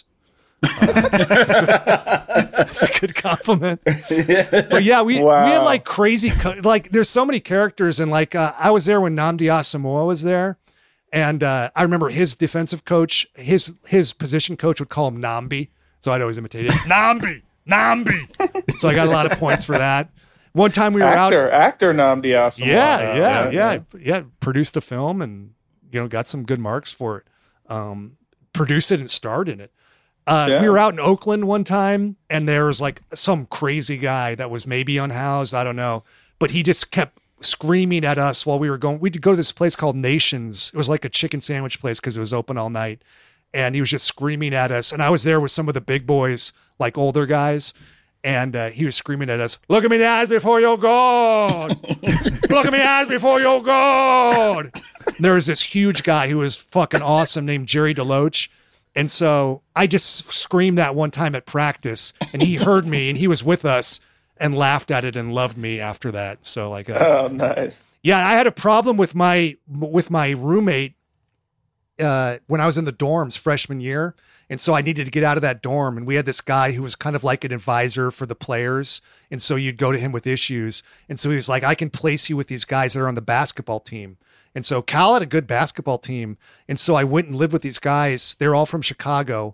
It's a good compliment. But yeah, we, Wow. we had like crazy, co- like there's so many characters. And like, uh, I was there when Nnamdi Asamoah was there. And uh, I remember his defensive coach, his, his position coach would call him Nambi. So I'd always imitate it. Nambi, Nambi. So I got a lot of points for that. One time we were Actor, out. actor Nnamdi Asamoah. Yeah, yeah, Uh, yeah, yeah. Produced a film and, you know, got some good marks for it. Um, produced it and starred in it. Uh, Yeah. We were out in Oakland one time, and there was like some crazy guy that was maybe unhoused. I don't know, but he just kept screaming at us while we were going. We'd go to this place called Nations. It was like a chicken sandwich place because it was open all night. And he was just screaming at us. And I was there with some of the big boys, like older guys. And uh, he was screaming at us, "Look at me in the eyes before you're gone. Look at me in the eyes before you're gone." There was this huge guy who was fucking awesome named Jerry DeLoach. And so I just screamed that one time at practice, and he heard me, and he was with us and laughed at it and loved me after that. So like, uh, Oh, nice. yeah, I had a problem with my with my roommate uh, when I was in the dorms freshman year. And so I needed to get out of that dorm. And we had this guy who was kind of like an advisor for the players. And so you'd go to him with issues. And so he was like, "I can place you with these guys that are on the basketball team." And so Cal had a good basketball team. And so I went and lived with these guys. They're all from Chicago.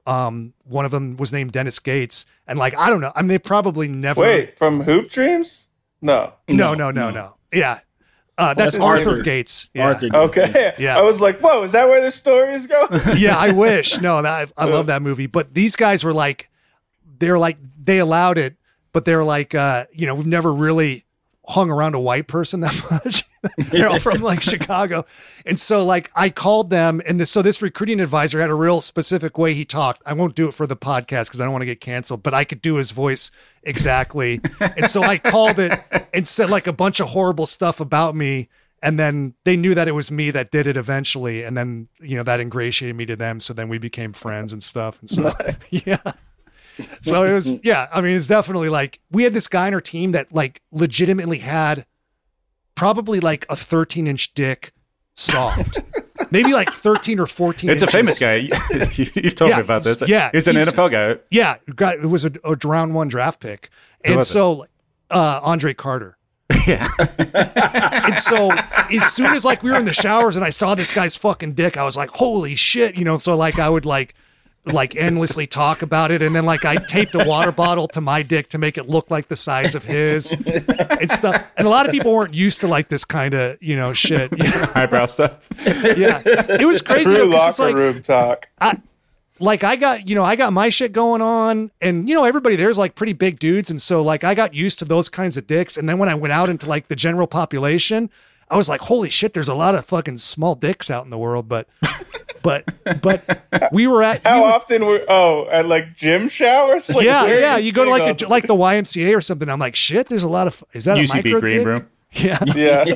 Um, one of them was named Dennis Gates, and like I don't know. I mean, they probably never. Wait, from Hoop Dreams? No, no, no, no, no. no. Yeah, uh, that's, that's Arthur, Arthur Gates. Yeah. Arthur. Gates. Okay. Yeah. I was like, whoa, is that where the story is going? Yeah, I wish. No, that, I love that movie. But these guys were like, they're like, they allowed it, but they're like, uh, you know, we've never really hung around a white person that much. They're all from like Chicago. And so like I called them, and this, so this recruiting advisor had a real specific way he talked. I won't do it for the podcast because I don't want to get canceled, but I could do his voice exactly. And so I called it and said like a bunch of horrible stuff about me. And then they knew that it was me that did it eventually. And then, you know, that ingratiated me to them. So then we became friends and stuff. And so, yeah. So it was, yeah, I mean, it's definitely like, we had this guy on our team that like legitimately had probably like a thirteen inch dick soft, maybe like thirteen or fourteen It's inches. a famous guy. You've told Yeah, me about this. yeah, He's an he's- N F L guy. Yeah. Got, it was a, a round one draft pick. And was it? so, uh, Andre Carter. Yeah. And so as soon as like we were in the showers and I saw this guy's fucking dick, I was like, holy shit, you know? So like, I would like, like endlessly talk about it. And then like I taped a water bottle to my dick to make it look like the size of his and stuff. And a lot of people weren't used to like this kind of, you know, shit. Yeah. Eyebrow stuff. Yeah. It was crazy. True though, 'cause locker it's like, room talk. I, like I got, you know, I got my shit going on, and you know, everybody there's like pretty big dudes. And so like I got used to those kinds of dicks. And then when I went out into like the general population, I was like, holy shit, there's a lot of fucking small dicks out in the world. But, but, but we were at, How we were- often were, oh, at like gym showers? Like, yeah, where yeah. is You go to this like a, thing like the Y M C A or something. I'm like, shit, there's a lot of, is that U a C B micro green dick? room. Yeah. on? Yeah.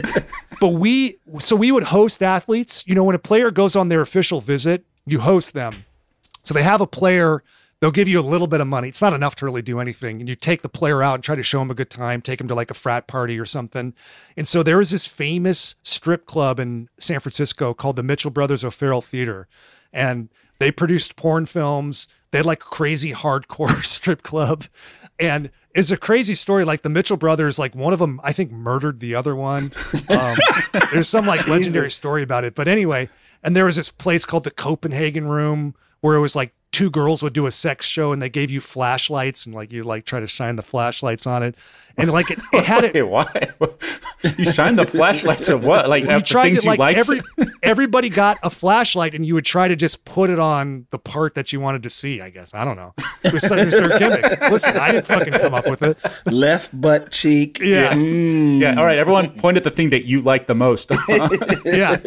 But we, so we would host athletes. You know, when a player goes on their official visit, you host them. So they have a player, they'll give you a little bit of money. It's not enough to really do anything. And you take the player out and try to show him a good time, take him to like a frat party or something. And so there was this famous strip club in San Francisco called the Mitchell Brothers O'Farrell Theater. And they produced porn films. They had like a crazy hardcore strip club. And it's a crazy story. Like the Mitchell brothers, like one of them, I think, murdered the other one. Um, there's some like legendary story about it. But anyway, and there was this place called the Copenhagen Room where it was like two girls would do a sex show and they gave you flashlights and like you like try to shine the flashlights on it. And like it, it had it. Wait, why? You shine the flashlights at what? Like You at the tried things to like you like? every everybody got a flashlight and you would try to just put it on the part that you wanted to see, I guess. I don't know. It was, it was their gimmick. Listen, I didn't fucking come up with it. Left butt cheek. Yeah. Mm. Yeah. All right. Everyone point at the thing that you like the most. Yeah.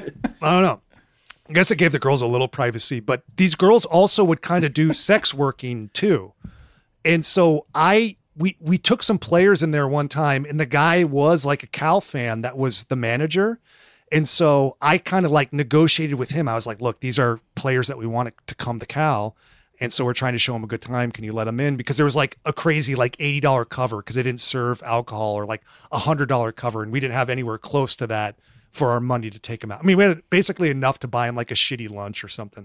I don't know. I guess it gave the girls a little privacy, but these girls also would kind of do sex working too. And so I, we, we took some players in there one time and the guy was like a Cal fan that was the manager. And so I kind of like negotiated with him. I was like, look, these are players that we want to come to Cal. And so we're trying to show them a good time. Can you let them in? Because there was like a crazy like eighty dollars cover because they didn't serve alcohol, or like a one hundred dollars cover. And we didn't have anywhere close to that for our money to take him out. I mean, we had basically enough to buy him like a shitty lunch or something.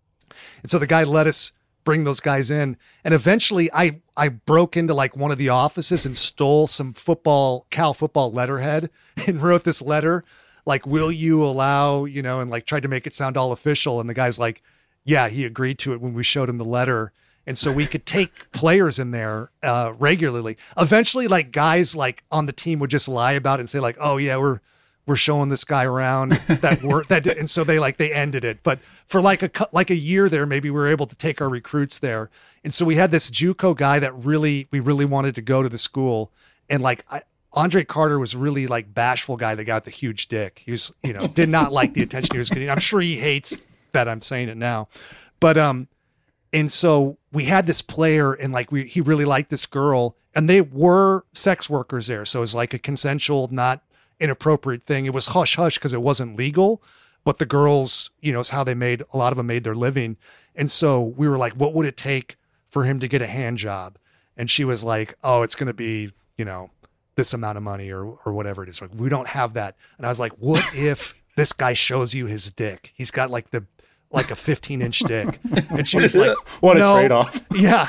And so the guy let us bring those guys in. And eventually I, I broke into like one of the offices and stole some football, Cal football letterhead and wrote this letter, like, will you allow, you know, and like tried to make it sound all official. And the guy's like, yeah, he agreed to it when we showed him the letter. And so we could take players in there uh, regularly. Eventually, like guys like on the team would just lie about it and say like, oh yeah, we're, we're showing this guy around that work that, and so they like, they ended it. But for like a, like a year there, maybe we were able to take our recruits there. And so we had this JUCO guy that really, we really wanted to go to the school. And like, I, Andre Carter was really like bashful guy that got the huge dick. He was, you know, did not like the attention he was getting. I'm sure he hates that I'm saying it now, but, um, and so we had this player and like we, he really liked this girl and they were sex workers there. So it was like a consensual, not inappropriate thing. It was hush hush because it wasn't legal, but the girls, you know, it's how they made, a lot of them made their living. And so we were like, what would it take for him to get a hand job? And she was like, oh, it's going to be, you know, this amount of money or, or whatever it is. Like, we don't have that. And I was like, what if this guy shows you his dick? He's got like the, like a fifteen inch dick. And she was like, What a no. trade-off. Yeah,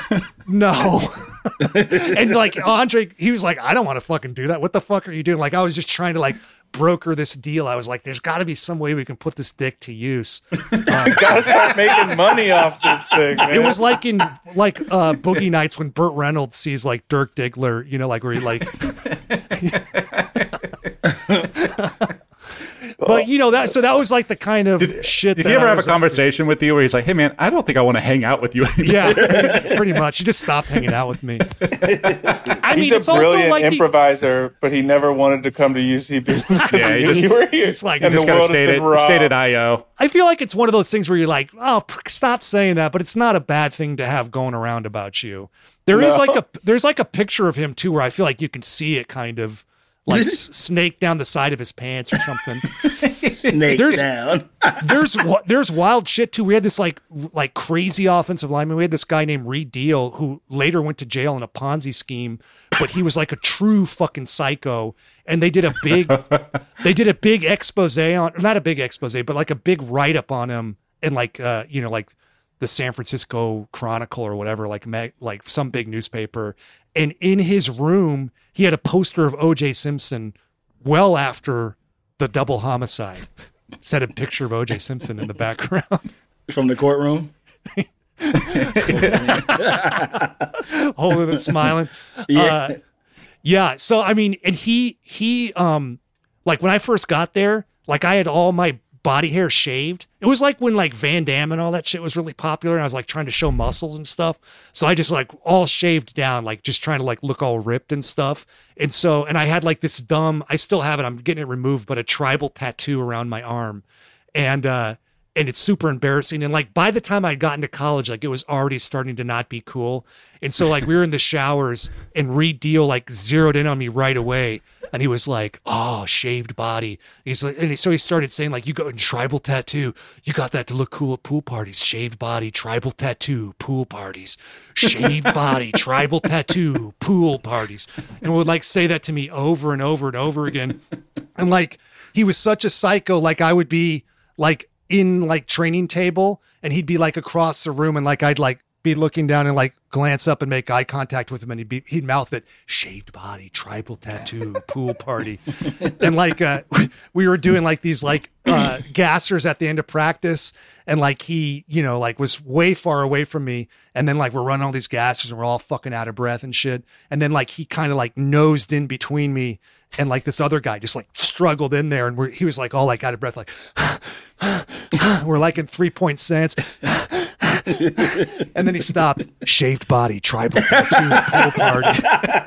no. And like Andre, he was like, I don't want to fucking do that. What the fuck are you doing? Like, I was just trying to like broker this deal. I was like, there's got to be some way we can put this dick to use. Um, Gotta start making money off this thing, man. It was like in like uh, Boogie Nights when Burt Reynolds sees like Dirk Diggler, you know, like where he like. But you know that, so that was like the kind of Did, shit. Did that he ever I have a was conversation with you where he's like, "Hey man, I don't think I want to hang out with you anymore." Yeah, pretty, pretty much. He just stopped hanging out with me. I mean, He's it's a also brilliant like he- improviser, but he never wanted to come to U C B because Yeah, he he just- you were here. It's like- and Just the kind of world has stayed been at, robbed. stayed at I O. I feel like it's one of those things where you're like, oh, p- stop saying that, but it's not a bad thing to have going around about you. There is No. like a there's like a picture of him too, where I feel like you can see it kind of like s- snake down the side of his pants or something. Snake There's- down. there's wa- there's wild shit too. We had this like r- like crazy offensive lineman. We had this guy named Reed Deal who later went to jail in a Ponzi scheme, but he was like a true fucking psycho. And they did a big they did a big expose on, not a big expose, but like a big write up on him, and like uh you know like the San Francisco Chronicle or whatever, like mag- like some big newspaper. And in his room, he had a poster of O J Simpson well after the double homicide. Just had a picture of O J Simpson in the background. From the courtroom. Holding and smiling. Yeah. Uh, yeah. So, I mean, and he, he, um, like when I first got there, like I had all my body hair shaved. It was like when like Van Damme and all that shit was really popular, and I was like trying to show muscles and stuff. So I just like all shaved down, like just trying to like look all ripped and stuff. And so, and I had like this dumb, I still have it, I'm getting it removed, but a tribal tattoo around my arm. And, uh, and it's super embarrassing. And like by the time I'd gotten to college, like it was already starting to not be cool. And so like we were in the showers, and Reed Deal like zeroed in on me right away. And he was like, "Oh, shaved body." He's like, and he, so he started saying like, "You got a tribal tattoo. You got that to look cool at pool parties. Shaved body, tribal tattoo, pool parties. Shaved body, tribal tattoo, pool parties." And would like say that to me over and over and over again. And like he was such a psycho. Like I would be like in like training table, and he'd be like across the room, and like I'd like be looking down and like glance up and make eye contact with him, and he'd be he'd mouth it, "Shaved body, tribal tattoo, pool party." And like uh we were doing like these like uh gassers at the end of practice, and like he, you know, like was way far away from me, and then like we're running all these gassers and we're all fucking out of breath and shit, and then like he kind of like nosed in between me and like this other guy just like struggled in there, and we're, he was like all like out of breath, like we're like in three point stance. And then he stopped. "Shaved body, tribal tattoo, pool party."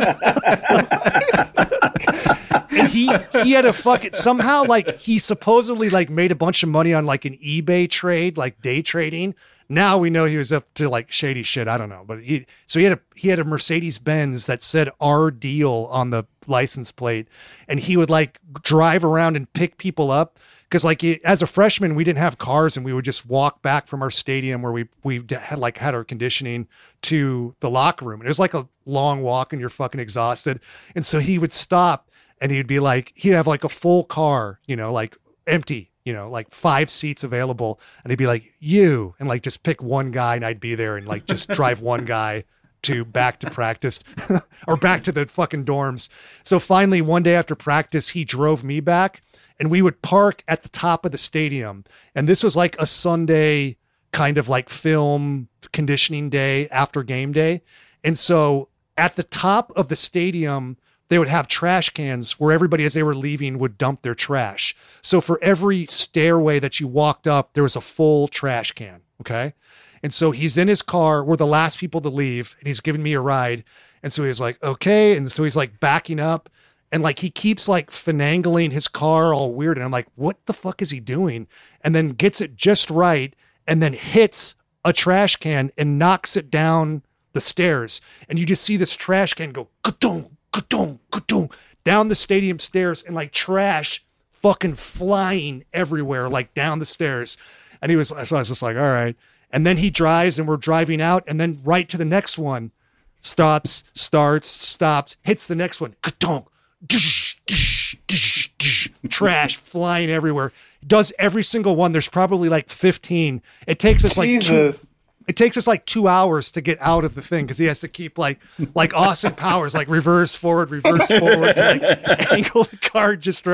And he he had a fucking somehow like he supposedly like made a bunch of money on like an eBay trade, like day trading. Now we know he was up to like shady shit. I don't know, but he so he had a he had a Mercedes Benz that said "R Deal" on the license plate, and he would like drive around and pick people up. Because like as a freshman, we didn't have cars, and we would just walk back from our stadium where we we had like had our conditioning to the locker room. And it was like a long walk, and you're fucking exhausted. And so he would stop, and he'd be like, he'd have like a full car, you know, like empty, you know, like five seats available, and he'd be like, "You," and like just pick one guy, and I'd be there, and like just drive one guy to back to practice or back to the fucking dorms. So finally, one day after practice, he drove me back. And we would park at the top of the stadium. And this was like a Sunday kind of like film conditioning day after game day. And so at the top of the stadium, they would have trash cans where everybody, as they were leaving, would dump their trash. So for every stairway that you walked up, there was a full trash can. Okay. And so he's in his car. We're the last people to leave, and he's giving me a ride. And so he was like, "Okay." And so he's like backing up. And like he keeps like finagling his car all weird. And I'm like, what the fuck is he doing? And then gets it just right, and then hits a trash can and knocks it down the stairs. And you just see this trash can go ka-dong, ka-dong, ka-dong, down the stadium stairs, and like trash fucking flying everywhere, like down the stairs. And he was, so I was just like, all right. And then he drives, and we're driving out, and then right to the next one, stops, starts, stops, hits the next one, ka-dong. Dish, dish, dish, dish, trash flying everywhere. Does every single one. There's probably like fifteen. It takes us like Jesus. two, it takes us like two hours to get out of the thing, because he has to keep like like Austin Powers, like reverse forward, reverse forward to like angle the car just right.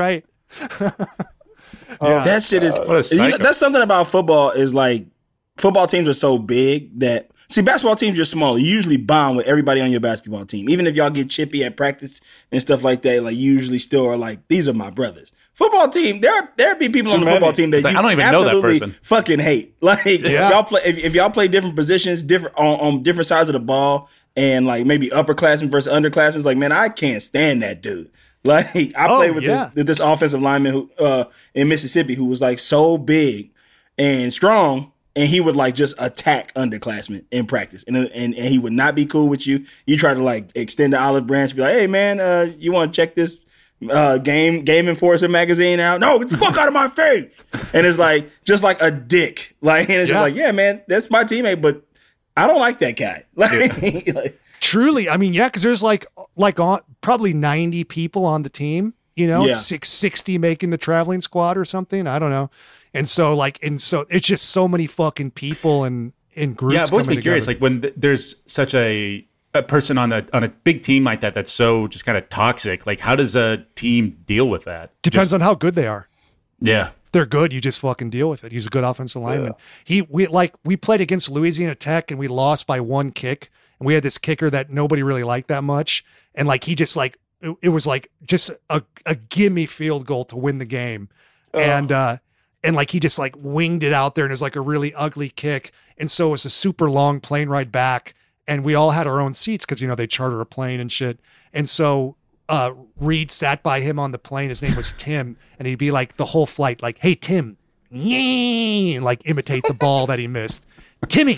Yeah. That shit is. What a You know, psycho. that's something about football is like football teams are so big that see basketball teams are small. You usually bond with everybody on your basketball team, even if y'all get chippy at practice and stuff like that. Like you usually still are like these are my brothers. Football team, there there be people Too on the many. football team that It's like, you I don't even know that absolutely person. fucking hate. Like Yeah. y'all play if, if y'all play different positions, different on, on different sides of the ball, and like maybe upperclassmen versus underclassmen. It's like man, I can't stand that dude. Like I Oh, played with yeah. this this offensive lineman who uh, in Mississippi who was like so big and strong, and he would like just attack underclassmen in practice, and and, and he would not be cool with you. You try to like extend the olive branch, be like, hey man, uh, you want to check this uh, game Game Enforcer magazine out? No, get the fuck out of my face! And it's like just like a dick, like and it's Yeah. just like yeah man, that's my teammate, but I don't like that guy. Like, like Truly, I mean, yeah, because there's like like on probably ninety people on the team, you know, Yeah. six sixty making the traveling squad or something. I don't know. And so like, and so it's just so many fucking people and in groups. Yeah, I've always coming been curious, together. like when th- there's such a a person on a on a big team like that that's so just kind of toxic. Like, how does a team deal with that? Depends Just- on how good they are. yeah. If they're good, you just fucking deal with it. He's a good offensive lineman. He we like we played against Louisiana Tech and we lost by one kick. And we had this kicker that nobody really liked that much. And like he just like it, it was like just a, a gimme field goal to win the game. And uh and like he just like winged it out there and it was like a really ugly kick. And so it was a super long plane ride back. And we all had our own seats because you know they charter a plane and shit. And so uh Reed sat by him on the plane. His name was Tim, and he'd be like the whole flight, like, hey Tim, and like imitate the ball that he missed. Timmy,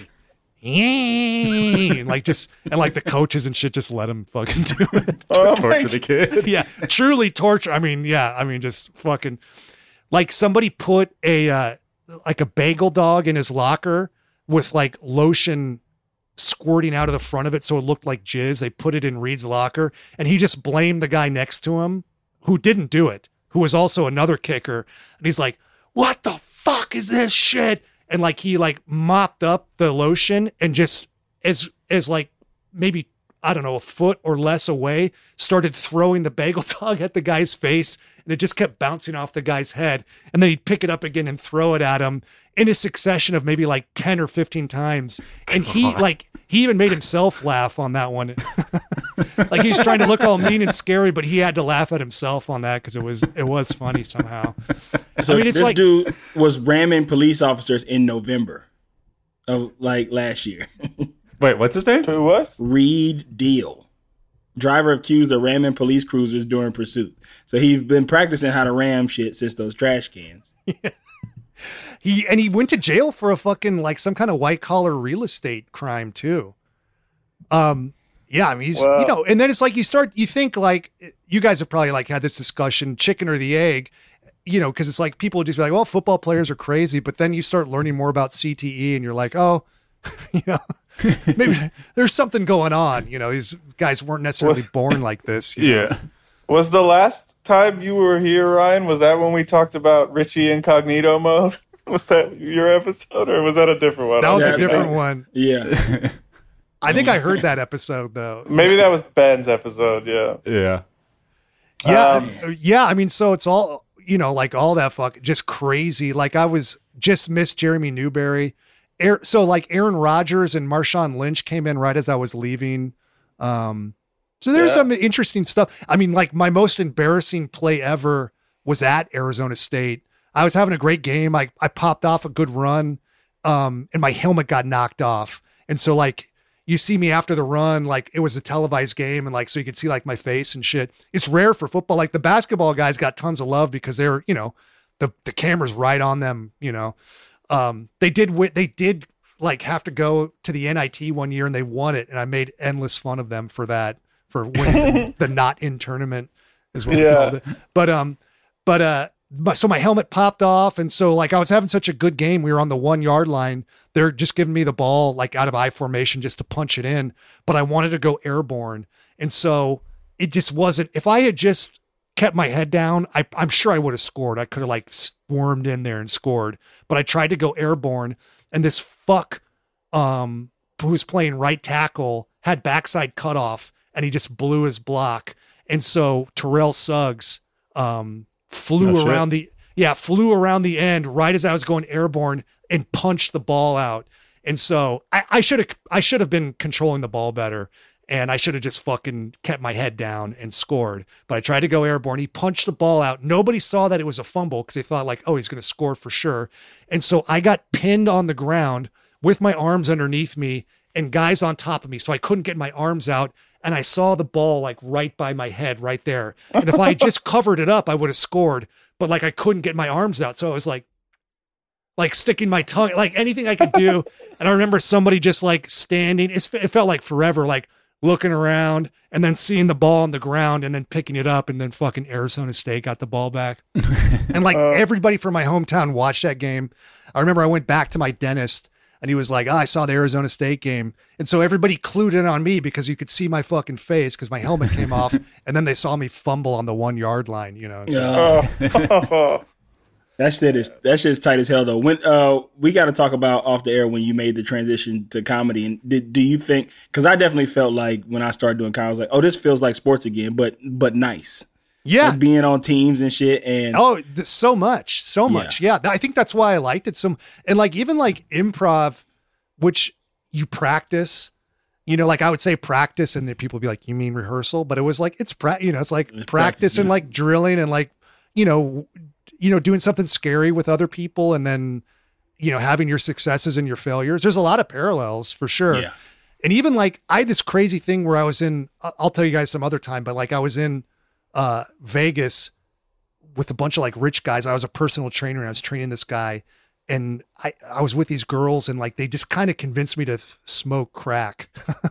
and like just and like the coaches and shit just let him fucking do it. Oh my Torture the kid. Yeah, truly torture. I mean, yeah, I mean just fucking like somebody put a uh like a bagel dog in his locker with like lotion squirting out of the front of it so it looked like jizz. They put it in Reed's locker and he just blamed the guy next to him who didn't do it, who was also another kicker. And he's like, what the fuck is this shit? And like he like mopped up the lotion and just as as like maybe I don't know a foot or less away started throwing the bagel dog at the guy's face, and it just kept bouncing off the guy's head, and then he'd pick it up again and throw it at him in a succession of maybe like ten or fifteen times. And he like he even made himself laugh on that one. Like he was trying to look all mean and scary, but he had to laugh at himself on that because it was it was funny somehow. So I mean, it's this like dude was ramming police officers in November of like last year. Wait, what's his name? Who was? Reed Deal, driver accused of ramming police cruisers during pursuit. So he's been practicing how to ram shit since those trash cans. he and he went to jail for a fucking like some kind of white collar real estate crime too. Um, yeah, I mean he's Wow. you know, and then it's like you start you think like you guys have probably like had this discussion, chicken or the egg. You know, because it's like people would just be like, well, football players are crazy. But then you start learning more about C T E and you're like, oh, you know, maybe there's something going on. You know, these guys weren't necessarily born like this. you know? Yeah. Was the last time you were here, Ryan? Was that when we talked about Richie Incognito mode? Was that your episode, or was that a different one? That was Yeah, a different that- one. Yeah. I think I heard that episode though. Maybe that was Ben's episode. Yeah. Yeah. Yeah. Um, I- yeah. I mean, so it's all, you know, like all that fuck, just crazy. Like I was just missed Jeremy Newberry. Air, so like Aaron Rodgers and Marshawn Lynch came in right as I was leaving. Um, so there's Yeah. some interesting stuff. I mean, like my most embarrassing play ever was at Arizona State. I was having a great game. I, I popped off a good run, um, and my helmet got knocked off. And so like, you see me after the run, like it was a televised game. And like, so you could see like my face and shit. It's rare for football. Like the basketball guys got tons of love because they're, you know, the, the camera's right on them, you know. Um, they did, wi- they did like have to go to the N I T one year and they won it. And I made endless fun of them for that, for winning the not in tournament is what we Yeah. called it. But, um, but, uh, but- so my helmet popped off. And so like I was having such a good game. We were on the one yard line. They're just giving me the ball like out of I formation just to punch it in, but I wanted to go airborne. And so it just wasn't, if I had just kept my head down, I, I'm sure I would have scored. I could have like swarmed in there and scored, but I tried to go airborne, and this fuck, um, who's playing right tackle had backside cutoff and he just blew his block. And so Terrell Suggs, um, flew Oh, around shit. the yeah flew around the end right as I was going airborne and punched the ball out. And so I, I should have I should have been controlling the ball better, and I should have just fucking kept my head down and scored. But I tried to go airborne. He punched the ball out. Nobody saw that it was a fumble because they thought like, oh, he's going to score for sure. And so I got pinned on the ground with my arms underneath me and guys on top of me. So I couldn't get my arms out. And I saw the ball like right by my head right there. And if I had just covered it up, I would have scored. But like I couldn't get my arms out. So I was like, like sticking my tongue, like anything I could do. And I remember somebody just like standing, it's, it felt like forever, like looking around and then seeing the ball on the ground and then picking it up, and then fucking Arizona State got the ball back. And like everybody from my hometown watched that game. I remember I went back to my dentist and he was like, oh, I saw the Arizona State game. And so everybody clued in on me because you could see my fucking face because my helmet came off, and then they saw me fumble on the one yard line, you know. So, Yeah. That shit is that shit is tight as hell though. When uh we got to talk about off the air when you made the transition to comedy, and did do you think? Because I definitely felt like when I started doing comedy, I was like, oh, this feels like sports again, but but nice. yeah. Like being on teams and shit. And Oh, th- so much, so much. Yeah. I think that's why I liked it. Some, and like, even like improv, which you practice, you know, like I would say practice, and then people would be like, you mean rehearsal? But it was like, it's pra- you know, it's like It's practice, practice, and yeah. like drilling and like, you know, you know, doing something scary with other people, and then, you know, having your successes and your failures. There's a lot of parallels for sure. Yeah. And even like, I had this crazy thing where I was in, I- I'll tell you guys some other time, but like I was in uh, Vegas with a bunch of like rich guys. I was a personal trainer and I was training this guy, and I, I was with these girls, and like, they just kind of convinced me to f- smoke crack.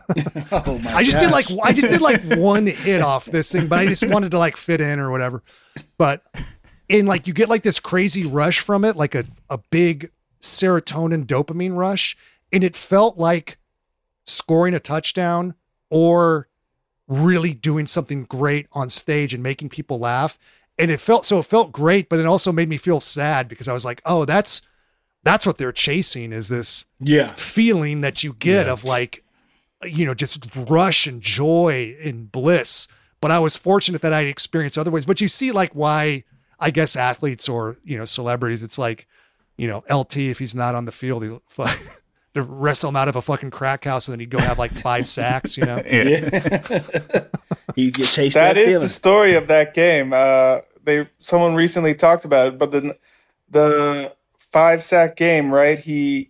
oh my I just gosh. did like, I just did like one hit off this thing, but I just wanted to like fit in or whatever. But in like, you get like this crazy rush from it, like a, a big serotonin dopamine rush. And it felt like scoring a touchdown or really doing something great on stage and making people laugh. And it felt, so it felt great, but it also made me feel sad because I was like, oh, that's, that's what they're chasing, is this yeah. feeling that you get Yeah. of like, you know, just rush and joy and bliss. But I was fortunate that I'd experienced other ways. But you see like why, I guess, athletes or, you know, celebrities, it's like, you know, L T, if he's not on the field, he'll to wrestle him out of a fucking crack house, and then he'd go have like five sacks, you know? Yeah. he get chased That that, is feeling. the story of that game. Uh, they someone recently talked about it, but the the five sack game, right? He,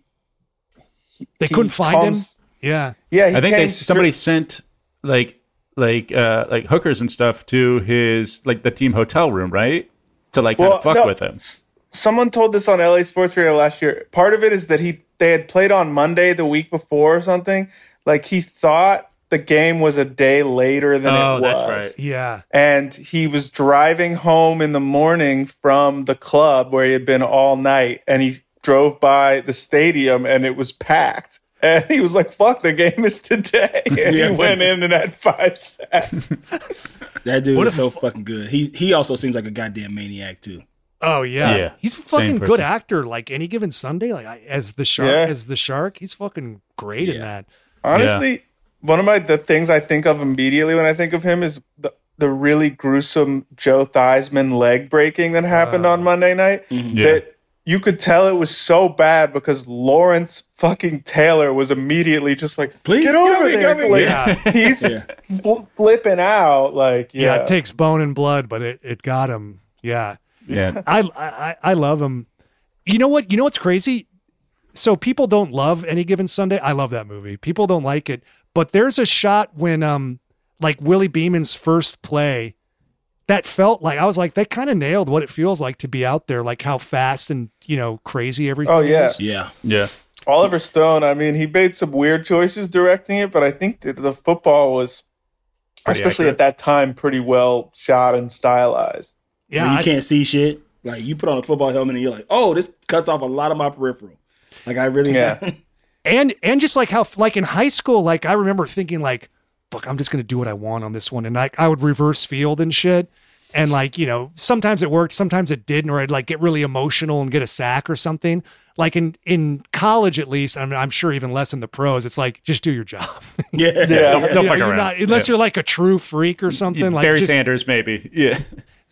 he They he couldn't find comes- him. Yeah. Yeah, he I think came they somebody sent like like uh like hookers and stuff to his like the team hotel room, right? To like kind Well, of fuck no. with him. Someone told this on L A Sports Radio last year. Part of it is that he they had played on Monday the week before or something. Like he thought the game was a day later than Oh, it was. that's right. Yeah. And he was driving home in the morning from the club where he had been all night, and he drove by the stadium and it was packed. And he was like, fuck, the game is today. And Yeah. he went in and had five sacks. That dude What is if- so fucking good. He he also seems like a goddamn maniac too. Oh yeah. Yeah. He's a Same fucking person. good actor. Like Any Given Sunday, like I, as the shark, Yeah. as the shark, he's fucking great in Yeah. that. Honestly, one of my the things I think of immediately when I think of him is the, the really gruesome Joe Theismann leg breaking that happened on Monday night. Yeah. That you could tell it was so bad because Lawrence fucking Taylor was immediately just like, Please, get get over over here, there. get over Like, here. he's Yeah. fl- flipping out. Like, Yeah. yeah. It takes bone and blood, but it, it got him. Yeah. Yeah. I, I I love him. You know what? You know what's crazy? So people don't love Any Given Sunday. I love that movie. People don't like it, but there's a shot when um like Willie Beeman's first play that felt like, I was like, that kind of nailed what it feels like to be out there, like how fast and, you know, crazy everything Oh, yeah. is. Yeah. Yeah. Oliver Stone, I mean, he made some weird choices directing it, but I think that the football was, Pretty especially accurate. at that time, pretty well shot and stylized. Yeah. Where you I- can't see shit. Like you put on a football helmet and you're like, oh, this cuts off a lot of my peripheral. Like I really Yeah. and and just like how, like in high school, like I remember thinking like, fuck, I'm just gonna do what I want on this one, and like I would reverse field and shit, and like, you know, sometimes it worked, sometimes it didn't, or I'd like get really emotional and get a sack or something. Like in in college, at least, I mean, I'm sure even less in the pros, it's like just do your job. yeah. Yeah. Don't You know, fuck you're around. not- unless Yeah. you're like a true freak or something. Like Barry just- Sanders, maybe. Yeah.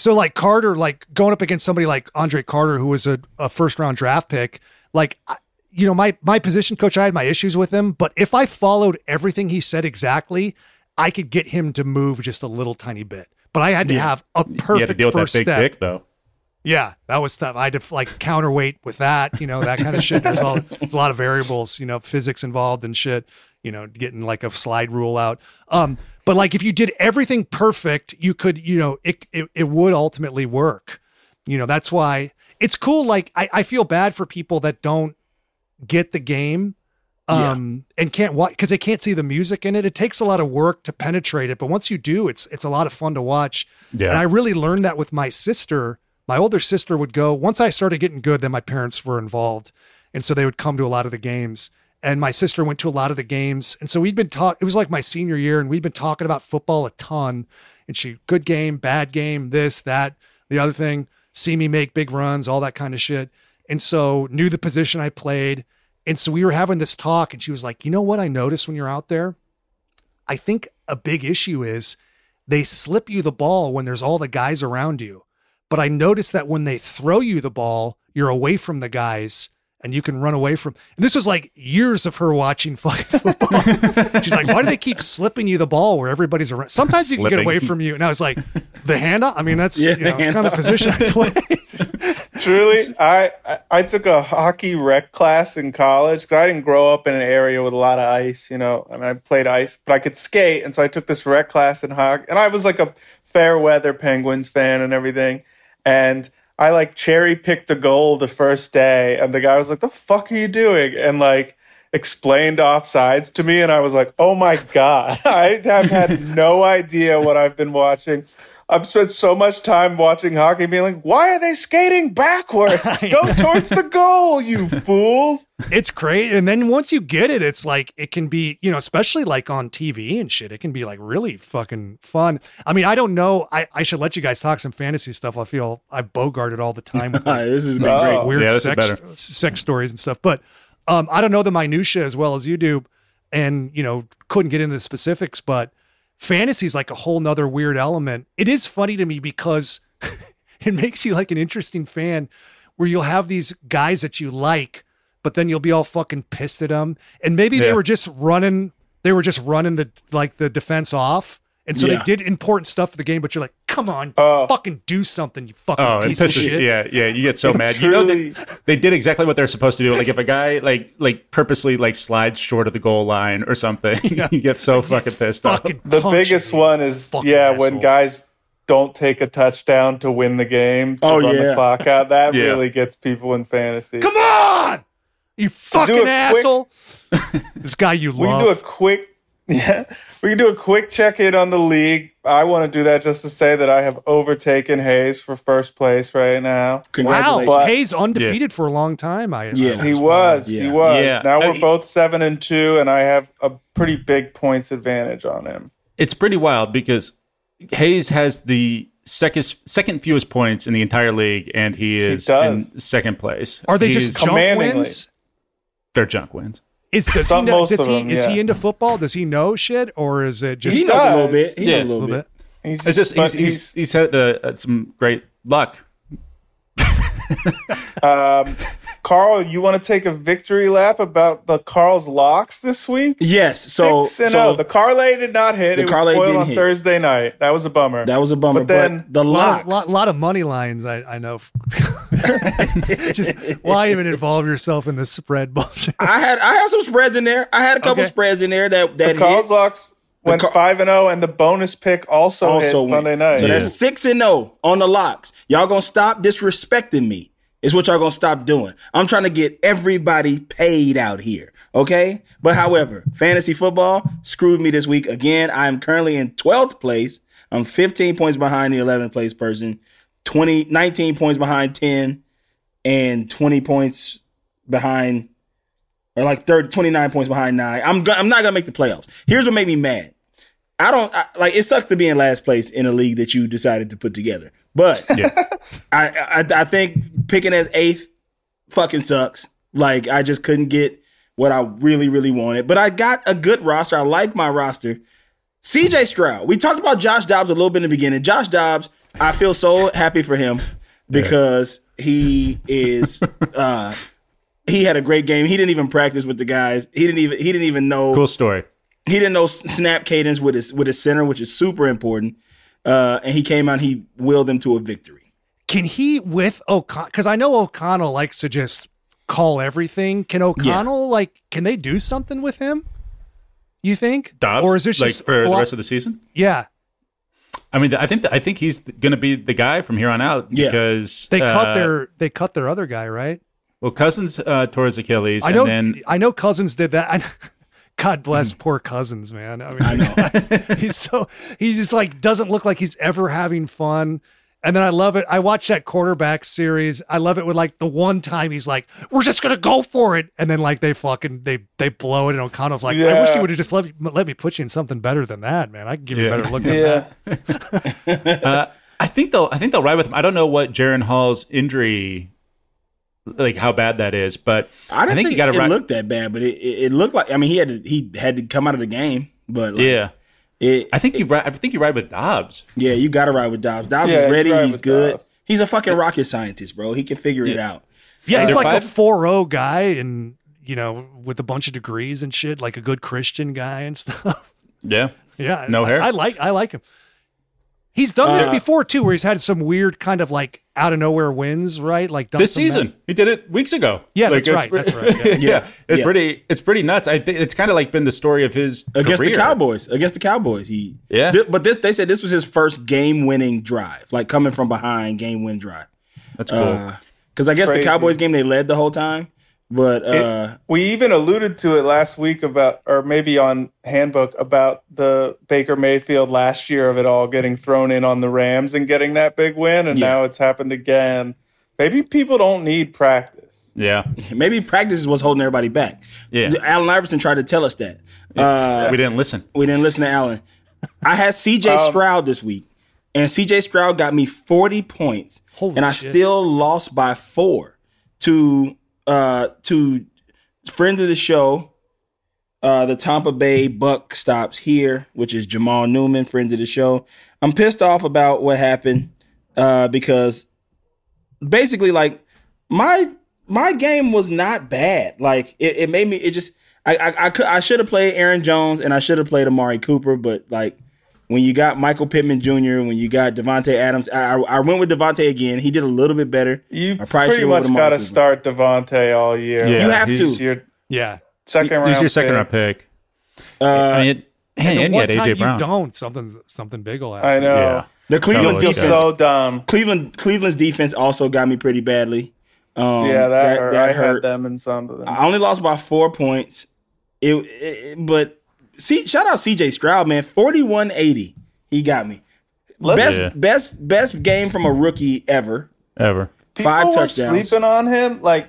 So like Carter, like going up against somebody like Andre Carter, who was a, a first round draft pick, like, I, you know, my, my position coach, I had my issues with him, but if I followed everything he said exactly, I could get him to move just a little tiny bit, but I had to yeah. have a perfect you had to deal with first that big step. dick, though. Yeah, that was tough. I had to like counterweight with that, you know, that kind of shit. There's, all, there's a lot of variables, you know, physics involved and shit, you know, getting like a slide rule out. Um, but like if you did everything perfect, you could, you know, it, it, it would ultimately work. You know, that's why it's cool. Like I, I feel bad for people that don't get the game um, yeah. and can't watch because they can't see the music in it. It takes a lot of work to penetrate it. But once you do, it's, it's a lot of fun to watch. Yeah. And I really learned that with my sister. My older sister would go, once I started getting good, then my parents were involved. And so they would come to a lot of the games. And my sister went to a lot of the games. And so we'd been talking, it was like my senior year, and we'd been talking about football a ton. And she, good game, bad game, this, that, the other thing, see me make big runs, all that kind of shit. And so knew the position I played. And so we were having this talk, and she was like, you know what I noticed when you're out there? I think a big issue is they slip you the ball when there's all the guys around you. But I noticed that when they throw you the ball, you're away from the guys and you can run away from. And this was like years of her watching fucking football. She's like, why do they keep slipping you the ball where everybody's around? Sometimes you can get away from you. And I was like, the handoff? I mean, that's yeah, you know, it's kind of position I play. Truly, I, I I took a hockey rec class in college because I didn't grow up in an area with a lot of ice, you know, and I played ice, but I could skate. And so I took this rec class in hockey. And I was like a fair weather Penguins fan and everything. And I like cherry picked a goal the first day, and the guy was like, "The fuck are you doing?" And like explained offsides to me, and I was like, "Oh my god, I have had no idea what I've been watching." I've spent so much time watching hockey being like, why are they skating backwards? Go towards the goal, you fools. It's great. And then once you get it, it's like, it can be, you know, especially like on T V and shit, it can be like really fucking fun. I mean, I don't know. I, I should let you guys talk some fantasy stuff. I feel I bogarted all the time. With like, this is great. Weird yeah, sex, sex stories and stuff. But um, I don't know the minutia as well as you do. And, you know, couldn't get into the specifics, but fantasy is like a whole nother weird element. It is funny to me because it makes you like an interesting fan where you'll have these guys that you like, but then you'll be all fucking pissed at them. And maybe yeah. they were just running, they were just running the, like the defense off. And so yeah. they did important stuff for the game, but you're like, come on, oh. fucking do something, you fucking oh, piece of pisses, shit. Yeah, yeah, you get so mad. Truly. You know that they did exactly what they're supposed to do. Like if a guy like like purposely like slides short of the goal line or something, yeah. you get so fucking pissed fucking off. The biggest one is yeah, asshole. when guys don't take a touchdown to win the game, to oh, run yeah. the clock out. That yeah. really gets people in fantasy. Come on, you fucking quick- asshole. This guy you We love. can do a quick yeah. We can do a quick check-in on the league. I want to do that just to say that I have overtaken Hayes for first place right now. Wow, Congratulations. But- Hayes undefeated yeah. for a long time. I, Yeah. I He was. Yeah. He was. Yeah. Now we're I mean- both seven and two, and I have a pretty big points advantage on him. It's pretty wild because Hayes has the second second fewest points in the entire league, and he is in does. second place. Are they He's- just junk commandingly. wins? They're junk wins. Is does he Some- know, most does of he them, is he yeah. into football? Does he know shit, or is it just He a knows a does. little bit. He Yeah. knows a little, little bit. bit? He's It's just but he's, he's he's had uh, some great luck. Um, Carl, you want to take a victory lap about the Carl's locks this week? Yes. So, Six and so oh. The parlay did not hit. The It was parlay spoiled didn't on hit. Thursday night. That was a bummer. that was a bummer. But But, then- the A lot, locks. lot, lot of money lines. I, I know. Just, why even involve yourself in this spread bullshit? I had I had some spreads in there. I had a couple Okay. spreads in there that the that Carl's hit. locks went Car- five and zero, and the bonus pick also, Also hit went. Sunday night. So Yeah. that's six and zero on the locks. Y'all gonna stop disrespecting me? Is what y'all gonna stop doing? I'm trying to get everybody paid out here, okay? But however, fantasy football screwed me this week again. I'm currently in twelfth place. I'm fifteen points behind the eleventh place person, twenty, nineteen points behind ten, and twenty points behind, or like thirty, twenty-nine points behind nine. I'm go- I'm not gonna make the playoffs. Here's what made me mad. I don't I, like. It sucks to be in last place in a league that you decided to put together. But Yeah. I, I I think picking at eighth fucking sucks. Like I just couldn't get what I really really wanted. But I got a good roster. I like my roster. C J Stroud. We talked about Josh Dobbs a little bit in the beginning. Josh Dobbs I feel so happy for him because he is. Uh, he had a great game. He didn't even practice with the guys. He didn't even. He didn't even know. Cool story. He didn't know snap cadence with his with his center, which is super important. Uh, and he came out. And he willed them to a victory. Can he with O'Connell? Because I know O'Connell likes to just call everything. Can O'Connell yeah. like? Can they do something with him? You think? Dobbs, or is this like just for the rest of the season? Yeah. I mean, I think I think he's going to be the guy from here on out yeah. because they cut uh, their they cut their other guy, right? Well, Cousins uh, tore his Achilles. I know. And then, I know Cousins did that. I, God bless poor Cousins, man. I mean, I know he's so he just like doesn't look like he's ever having fun. And then I love it. I watched that quarterback series. I love it when like the one time he's like, "We're just gonna go for it," and then like they fucking they they blow it. And O'Connell's like, yeah. "I wish you would have just let me let me put you in something better than that, man. I can give you yeah. a better look at yeah. that." uh, I think they'll I think they'll ride with him. I don't know what Jaron Hall's injury, like how bad that is, but I didn't I think, think you got to it ride. looked that bad, but it, it, it looked like. I mean, he had to, he had to come out of the game, but like, yeah. It, I think you ride, I think you ride with Dobbs. Yeah, you got to ride with Dobbs. Dobbs Yeah, is ready. you ride He's with good. Dobbs. He's a fucking rocket scientist, bro. He can figure Yeah. it out. Yeah, Uh, he's like five? a four oh guy, and you know, with a bunch of degrees and shit, like a good Christian guy and stuff. Yeah. Yeah, No I, hair? I like I like him. He's done this Uh, before too, where he's had some weird kind of like out of nowhere wins, right? Like done This some season, bad- he did it weeks ago. Yeah, Like, that's it's right. pre- That's right. Yeah. yeah, Yeah. it's Yeah. pretty. It's pretty nuts. I think it's kind of like been the story of his Against career. the Cowboys. Against the Cowboys. He Yeah. th- but this they said this was his first game winning drive, like coming from behind game win drive. That's cool. Because I guess Crazy. the Cowboys game they led the whole time, but uh, It- we even alluded to it last week about, or maybe on Handbook, about the Baker Mayfield last year of it all getting thrown in on the Rams and getting that big win, and Yeah. now it's happened again. Maybe people don't need practice. yeah, maybe practice is what's holding everybody back. Yeah. Allen Iverson tried to tell us that. Uh, we didn't listen. we didn't listen to Allen. I had C J Um, Stroud this week, and C J Stroud got me forty points, Holy and I shit. still lost by four to uh, to friend of the show, uh, the Tampa Bay Buck stops here, which is Jamal Newman, friend of the show. I'm pissed off about what happened uh, because basically, like my my game was not bad. Like it, it made me. It just I I I, could, I should have played Aaron Jones and I should have played Amari Cooper, but like. When you got Michael Pittman Junior, when you got Devontae Adams, I, I, I went with Devontae again. He did a little bit better. You I probably pretty should've went much with got to Amari Cooper. start Devontae all year. Yeah, You have he's- to. He's your Yeah. second round. He's your second pick. round pick. Uh, I mean, it, And and, the and you one had time A J you Brown. don't, something something big will happen. I know. Yeah. the You Cleveland Totally feel defense, so dumb. Cleveland Cleveland's defense also got me pretty badly. Um, Yeah, that, hurt. that I hurt. had them in some of them. I only lost by four points. It, it but see, shout out C J Stroud, man, forty-one eighty. He got me. Let's- best Yeah. best best game from a rookie ever. Ever. People five were touchdowns. sleeping on him. Like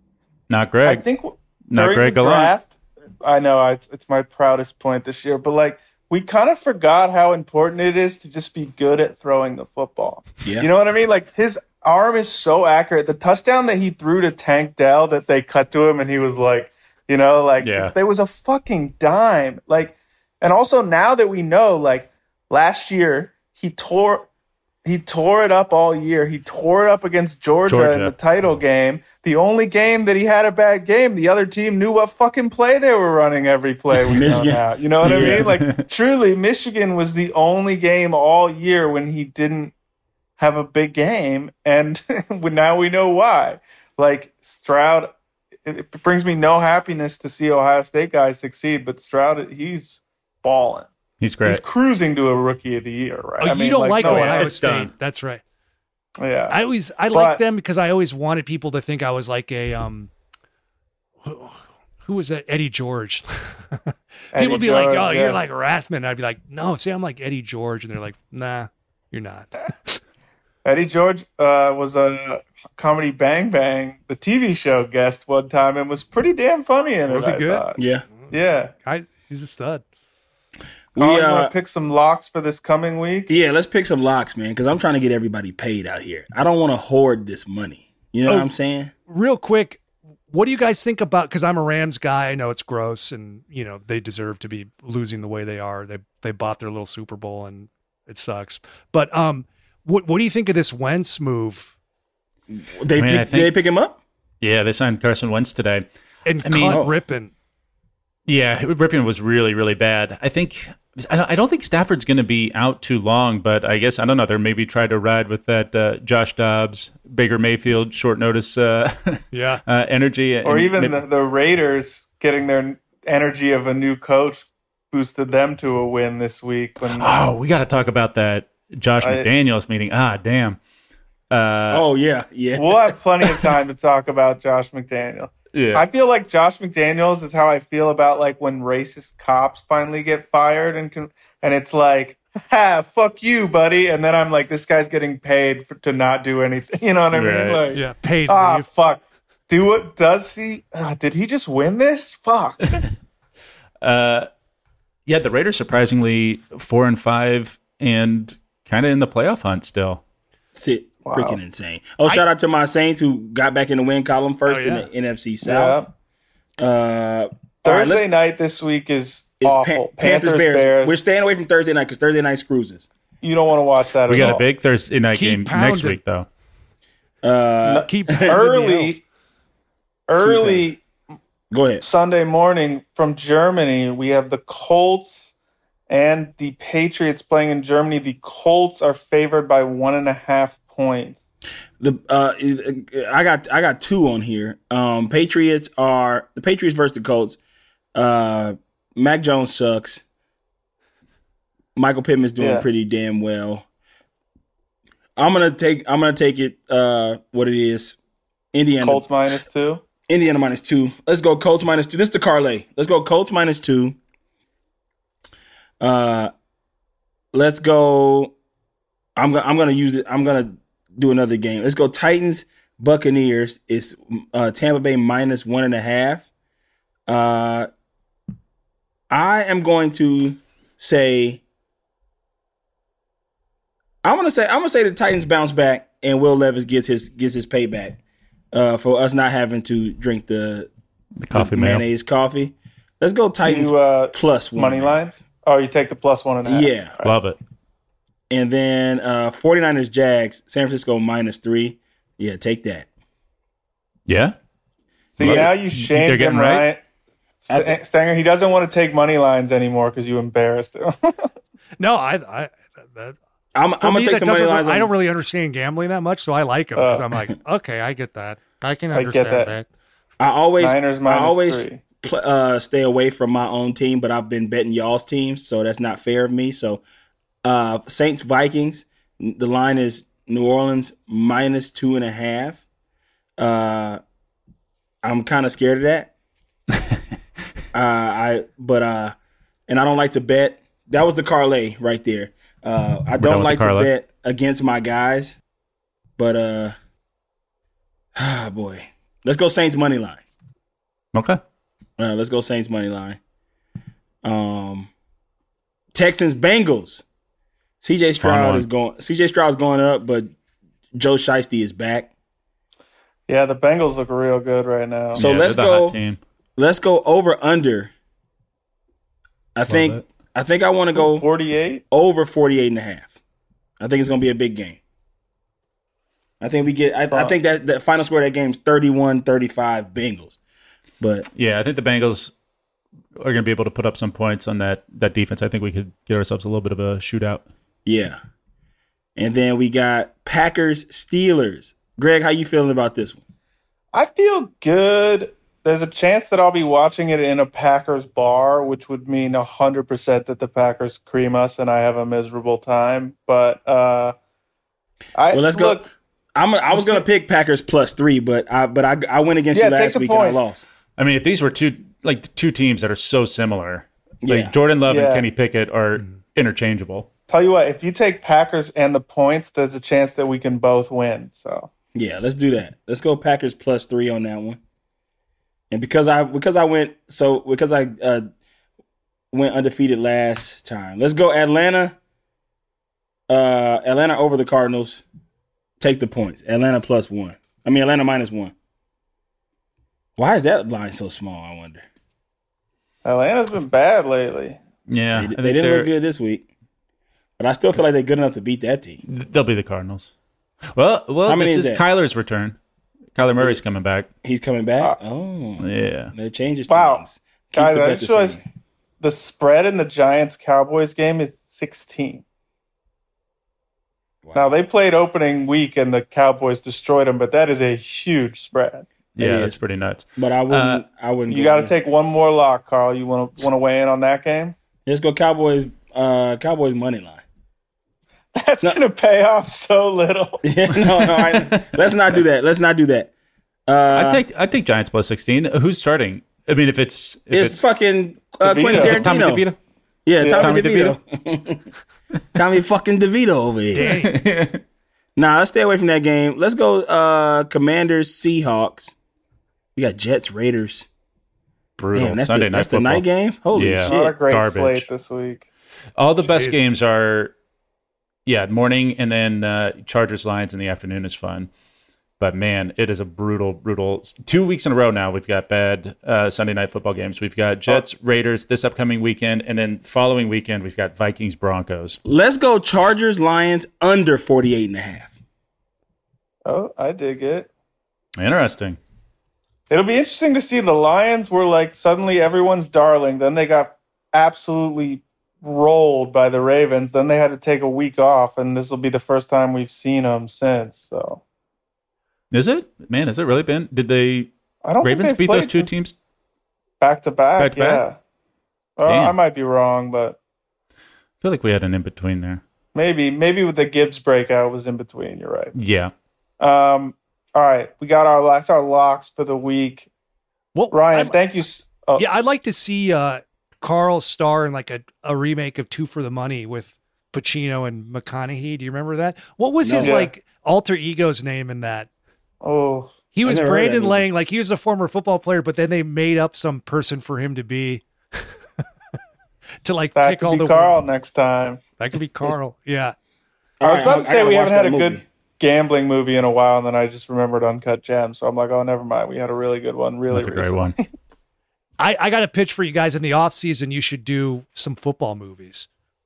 Not Greg. I think w- Not during Greg the Gallant. draft, I know it's it's my proudest point this year, but like we kind of forgot how important it is to just be good at throwing the football. Yeah. You know what I mean? Like his arm is so accurate. The touchdown that he threw to Tank Dell that they cut to him and he was like, you know, like Yeah. there was a fucking dime. Like, and also now that we know, like last year he tore he tore it up all year. He tore it up against Georgia, Georgia. in the title game. The only game that he had a bad game, the other team knew what fucking play they were running every play we Michigan. Michigan. out. You know what I Yeah. mean? Like truly, Michigan was the only game all year when he didn't have a big game, and now we know why. Like Stroud, it, it brings me no happiness to see Ohio State guys succeed, but Stroud, he's balling. He's great. He's cruising to a rookie of the year, right? Oh, I you mean, don't like, no, Ohio it's State. done. That's right. Yeah, I always I But- like them because I always wanted people to think I was like a um who, who was that? Eddie George. people Eddie would be like, George, "Oh, yeah. you're like Rathman." I'd be like, "No, see, I'm like Eddie George," and they're like, "Nah, you're not." Eddie George uh, was a Comedy Bang Bang, the T V show guest one time, and was pretty damn funny in it. Was he I good? thought. Yeah. Yeah. I, he's a stud. We Oh, you uh, want to pick some locks for this coming week? yeah, let's pick some locks, man, because I'm trying to get everybody paid out here. I don't want to hoard this money. You know Oh. what I'm saying? Real quick, what do you guys think about? Because I'm a Rams guy. I know it's gross, and you know they deserve to be losing the way they are. They they bought their little Super Bowl, and it sucks. But um, What What do you think of this Wentz move? They I mean, pick, I think- did they pick him up? Yeah, they signed Carson Wentz today. And I mean- caught Oh. ripping. Yeah, Ripien was really, really bad. I think I don't, I don't think Stafford's going to be out too long, but I guess I don't know. They're maybe trying to ride with that uh, Josh Dobbs, Baker Mayfield short notice uh, Yeah. uh, energy, Or and even maybe- the, the Raiders getting their energy of a new coach boosted them to a win this week. When Oh, we got to talk about that Josh I- McDaniels meeting. Ah, damn. Uh, oh yeah, yeah. we'll have plenty of time to talk about Josh McDaniel. yeah. I feel like Josh McDaniels is how I feel about like when racist cops finally get fired and can, and it's like, ha, fuck you, buddy. And then I'm like, this guy's getting paid for, to not do anything. You know what I mean? Right. Like, Yeah. Paid ah, leave. fuck. Do what? Does he? Uh, did he just win this? Fuck. Uh, yeah, the Raiders surprisingly four and five and kind of in the playoff hunt still. That's it. Freaking insane. Oh, shout out to my Saints who got back in the win column first Oh, yeah. in the N F C South. Uh, all right, Thursday let's- night this week is it's awful. Pan- Panthers, Panthers, Bears. Bears. We're staying away from Thursday night because Thursday night screws us. You don't want to watch that We at got all. a big Thursday night Keep game next pounding. week, though. Uh, Keep early, else. early go ahead. Sunday morning from Germany. We have the Colts and the Patriots playing in Germany. The Colts are favored by one and a half points. The uh, I got I got two on here. Um, Patriots are the Patriots versus the Colts. Uh, Mac Jones sucks. Michael Pittman's doing Yeah. pretty damn well. I'm gonna take I'm gonna take it uh, what it is. Indiana Colts minus two. Indiana minus two. Let's go Colts minus two. This is the parlay. Let's go Colts minus two. Uh, let's go. I'm gonna I'm gonna use it. I'm gonna do another game. Let's go Titans Buccaneers. It's uh, Tampa Bay minus one and a half. Uh, I am going to say. I'm gonna say I'm gonna say the Titans bounce back and Will Levis gets his gets his payback uh, for us not having to drink the, The coffee the man. mayonnaise coffee. Let's go Titans You, uh, plus one money and a half. line. Oh, you take the plus one and a half. Yeah. Love it. And then uh, 49ers Jags, San Francisco minus three. Yeah, take that. Yeah. See, Love now it. you They're shamed getting him, right. right? I St- think- Stanger, he doesn't want to take money lines anymore because you embarrassed him. No, I. I that, I'm, for I'm gonna me, take that some money doesn't- lines. I on- don't really understand gambling that much, so I like them because Oh. I'm like, okay, I get that. I can I get understand that. that. I always, Niners I minus always three. pl- uh, stay away from my own team, but I've been betting y'all's teams, so that's not fair of me. So, uh, Saints Vikings. The line is New Orleans minus two and a half. Uh, I'm kind of scared of that. uh, I but uh, and I don't like to bet. That was the parlay right there. Uh, I done don't with like the to parlay. bet against my guys, but uh, ah boy, let's go Saints money line. Okay. Uh, let's go Saints money line. Um, Texans Bengals. C J Fun Stroud one. is going. C J Stroud's going up, but Joe Shiesty is back. Yeah, the Bengals look real good right now. So Yeah, let's they're the go. hot team. Let's go over under. I think. it. I think I want to go forty-eight. over forty-eight and a half. I think it's going to be a big game. I think we get. I, I think that the final score of that game is thirty-one thirty-five Bengals. But Yeah, I think the Bengals are going to be able to put up some points on that that defense. I think we could get ourselves a little bit of a shootout. yeah, and then we got Packers Steelers. Greg, how you feeling about this one? I feel good. There's a chance that I'll be watching it in a Packers bar, which would mean one hundred percent that the Packers cream us and I have a miserable time. But uh, I Well, let's look, go. I'm. I was going to pick Packers plus three, but I but I I went against Yeah, you take last the week and I points. lost. I mean, if these were two like two teams that are so similar, like Yeah. Jordan Love Yeah. and Kenny Pickett are interchangeable. Tell you what, if you take Packers and the points, there's a chance that we can both win. So Yeah, let's do that. Let's go Packers plus three on that one. And because I because I went so because I uh, went undefeated last time, let's go Atlanta. Uh, Atlanta over the Cardinals. Take the points. Atlanta plus one. I mean Atlanta minus one. Why is that line so small? I wonder. Atlanta's been bad lately. Yeah, They, I they think didn't they're- look good this week. But I still feel like they're good enough to beat that team. They'll be the Cardinals. Well, well, How many this is is, that? Kyler's return. Kyler Murray's coming back. He's coming back? Uh, oh. Yeah. That changes Wow. things. Keep Guys, the I bet just the realized same. the spread in the Giants-Cowboys game is sixteen. Wow. Now, they played opening week and the Cowboys destroyed them, but that is a huge spread. Yeah, is. that's pretty nuts. But I wouldn't. I wouldn't. You go got to there. take one more lock, Carl. You want to want to weigh in on that game? Let's go Cowboys. Uh, Cowboys money line. That's going to pay off so little. Yeah, no, no. I, let's not do that. Let's not do that. Uh, I think I think Giants plus sixteen. Who's starting? I mean, if it's if it's, it's, fucking uh, DeVito. Quentin Is it Tommy Tarantino. DeVito. Yeah, Yeah. Tommy, Tommy DeVito. Tommy fucking DeVito over here. Nah, let's stay away from that game. Let's go uh, Commanders Seahawks. We got Jets Raiders. Brutal Damn, that's Sunday the, night that's the football. night game. Holy Yeah. Not a shit! great Garbage. slate this week. All the best Jesus. games are, yeah, morning, and then uh, Chargers Lions in the afternoon is fun. But man, it is a brutal, brutal. Two weeks in a row now, we've got bad uh, Sunday night football games. We've got Jets Raiders this upcoming weekend, and then following weekend we've got Vikings Broncos. Let's go Chargers Lions under forty-eight and a half. Oh, I dig it. Interesting. It'll be interesting to see. The Lions were like suddenly everyone's darling. Then they got absolutely rolled by the Ravens. Then they had to take a week off, and this will be the first time we've seen them since. So Is it? Man, has it really been? Did they I don't Ravens think beat they've those played two since teams? back to back. Back to Yeah. back? Well, Damn. I might be wrong, but I feel like we had an in between there. maybe maybe with the Gibbs breakout was in between. You're right. Yeah. Um. All right, we got our that's our locks for the week. Well, Ryan, I'd- thank you. s- Oh, Yeah, I'd like to see uh, Carl star in like a, a remake of Two for the Money with Pacino and McConaughey. Do you remember that? What was No. his Yeah. like alter ego's name in that? oh, He was never heard of that Brandon movie. Lang, like he was a former football player, but then they made up some person for him to be to like that pick could all be the Carl next time. That could be Carl. Yeah. I was All about right, to say gotta we watch haven't had that a good movie. gambling movie in a while, and then I just remembered Uncut Gems. So I'm like, oh, never mind. We had a really good one. Really, That's a great recently. one. I, I got a pitch for you guys in the off season. You should do some football movies.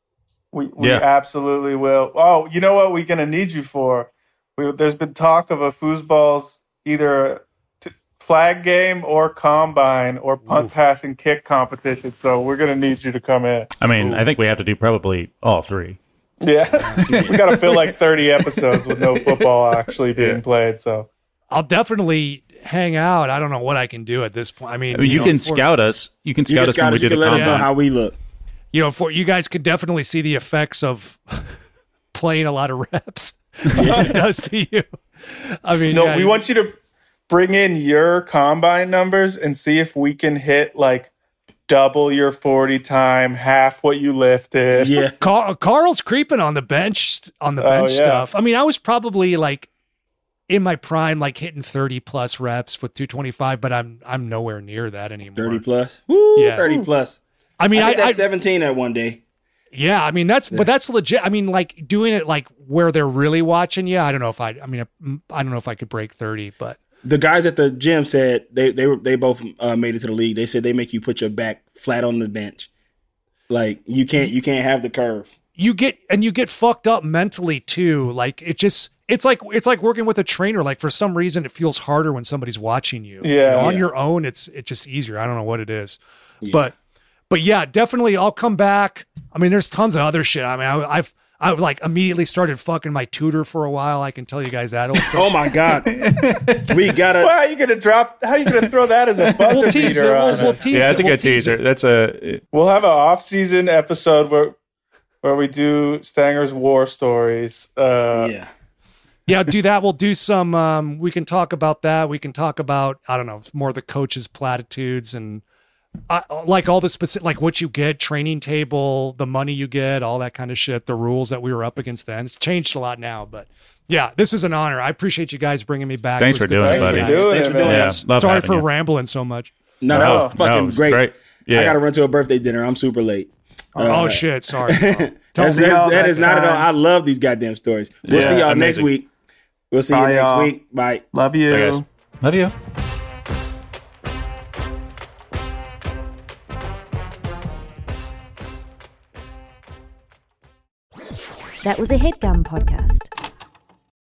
We we Yeah. absolutely will. Oh, you know what we're gonna need you for? We, there's been talk of a foosball's either t- flag game or combine or punt, pass, and kick competition. So we're gonna need you to come in. I mean, I think we have to do probably all three. Yeah, we got to fill like thirty episodes with no football actually being Yeah. played. So I'll definitely hang out. I don't know what I can do at this point. I mean, I mean, you know, can for- scout us. You can You scout can us when scout we us. do You the can let us know combine. how we look. you know, for you guys could definitely see the effects of playing a lot of reps. What it does to you. I mean, no, yeah, we want you to bring in your combine numbers and see if we can hit like double your forty time, half what you lifted. Yeah. Carl, Carl's creeping on the bench on the Oh, bench yeah. stuff. I mean, I was probably like in my prime, like hitting thirty plus reps with two twenty-five, but I'm I'm nowhere near that anymore. thirty plus. Woo, Yeah. thirty plus. I mean, I I, did that I seventeen at one day. yeah, I mean that's but that's legit. I mean, like doing it like where they're really watching you. I don't know if I. I mean, I don't know if I could break thirty, but The guys at the gym said they they were they both uh, made it to the league. They said they make you put your back flat on the bench, like you can't you can't have the curve. you get and you get fucked up mentally too. Like it just it's like it's like working with a trainer. Like for some reason, it feels harder when somebody's watching you. You Yeah. know, on Yeah. your own, it's it's just easier. I don't know what it is, Yeah. but but yeah, definitely I'll come back. I mean, there's tons of other shit. I mean, I, I've I like immediately started fucking my tutor for a while. I can tell you guys that. Oh my god, we gotta. Well, how are you gonna drop? How are you gonna throw that as a buzzer We'll tease beater it. on We'll, we'll us? tease Yeah, that's it. a We'll good tease it. teaser. That's a We'll have an off-season episode where where we do Stanger's war stories. Uh, Yeah, Yeah, do that. We'll do some. Um, we can talk about that. We can talk about I don't know more of the coaches' platitudes and uh, like all the specific, like what you get, training table, the money you get, all that kind of shit. The rules that we were up against then. It's changed a lot now, but yeah, this is an honor. I appreciate you guys bringing me back. Thanks It was for good doing to it, see Thanks you buddy. for guys. doing Thanks it, for doing man. it. Yeah, love Sorry having for you. rambling so much. no, that No, was no, fucking it was great. great. Yeah. I gotta run to a birthday dinner. I'm super late. oh Uh, shit, sorry. That's, See that's, y'all that is next not at all. time. I love these goddamn stories. We'll Yeah, see y'all next amazing. week. We'll see Bye, you next y'all. week. Bye. Love you. Bye, guys. Love you. That was a HeadGum podcast.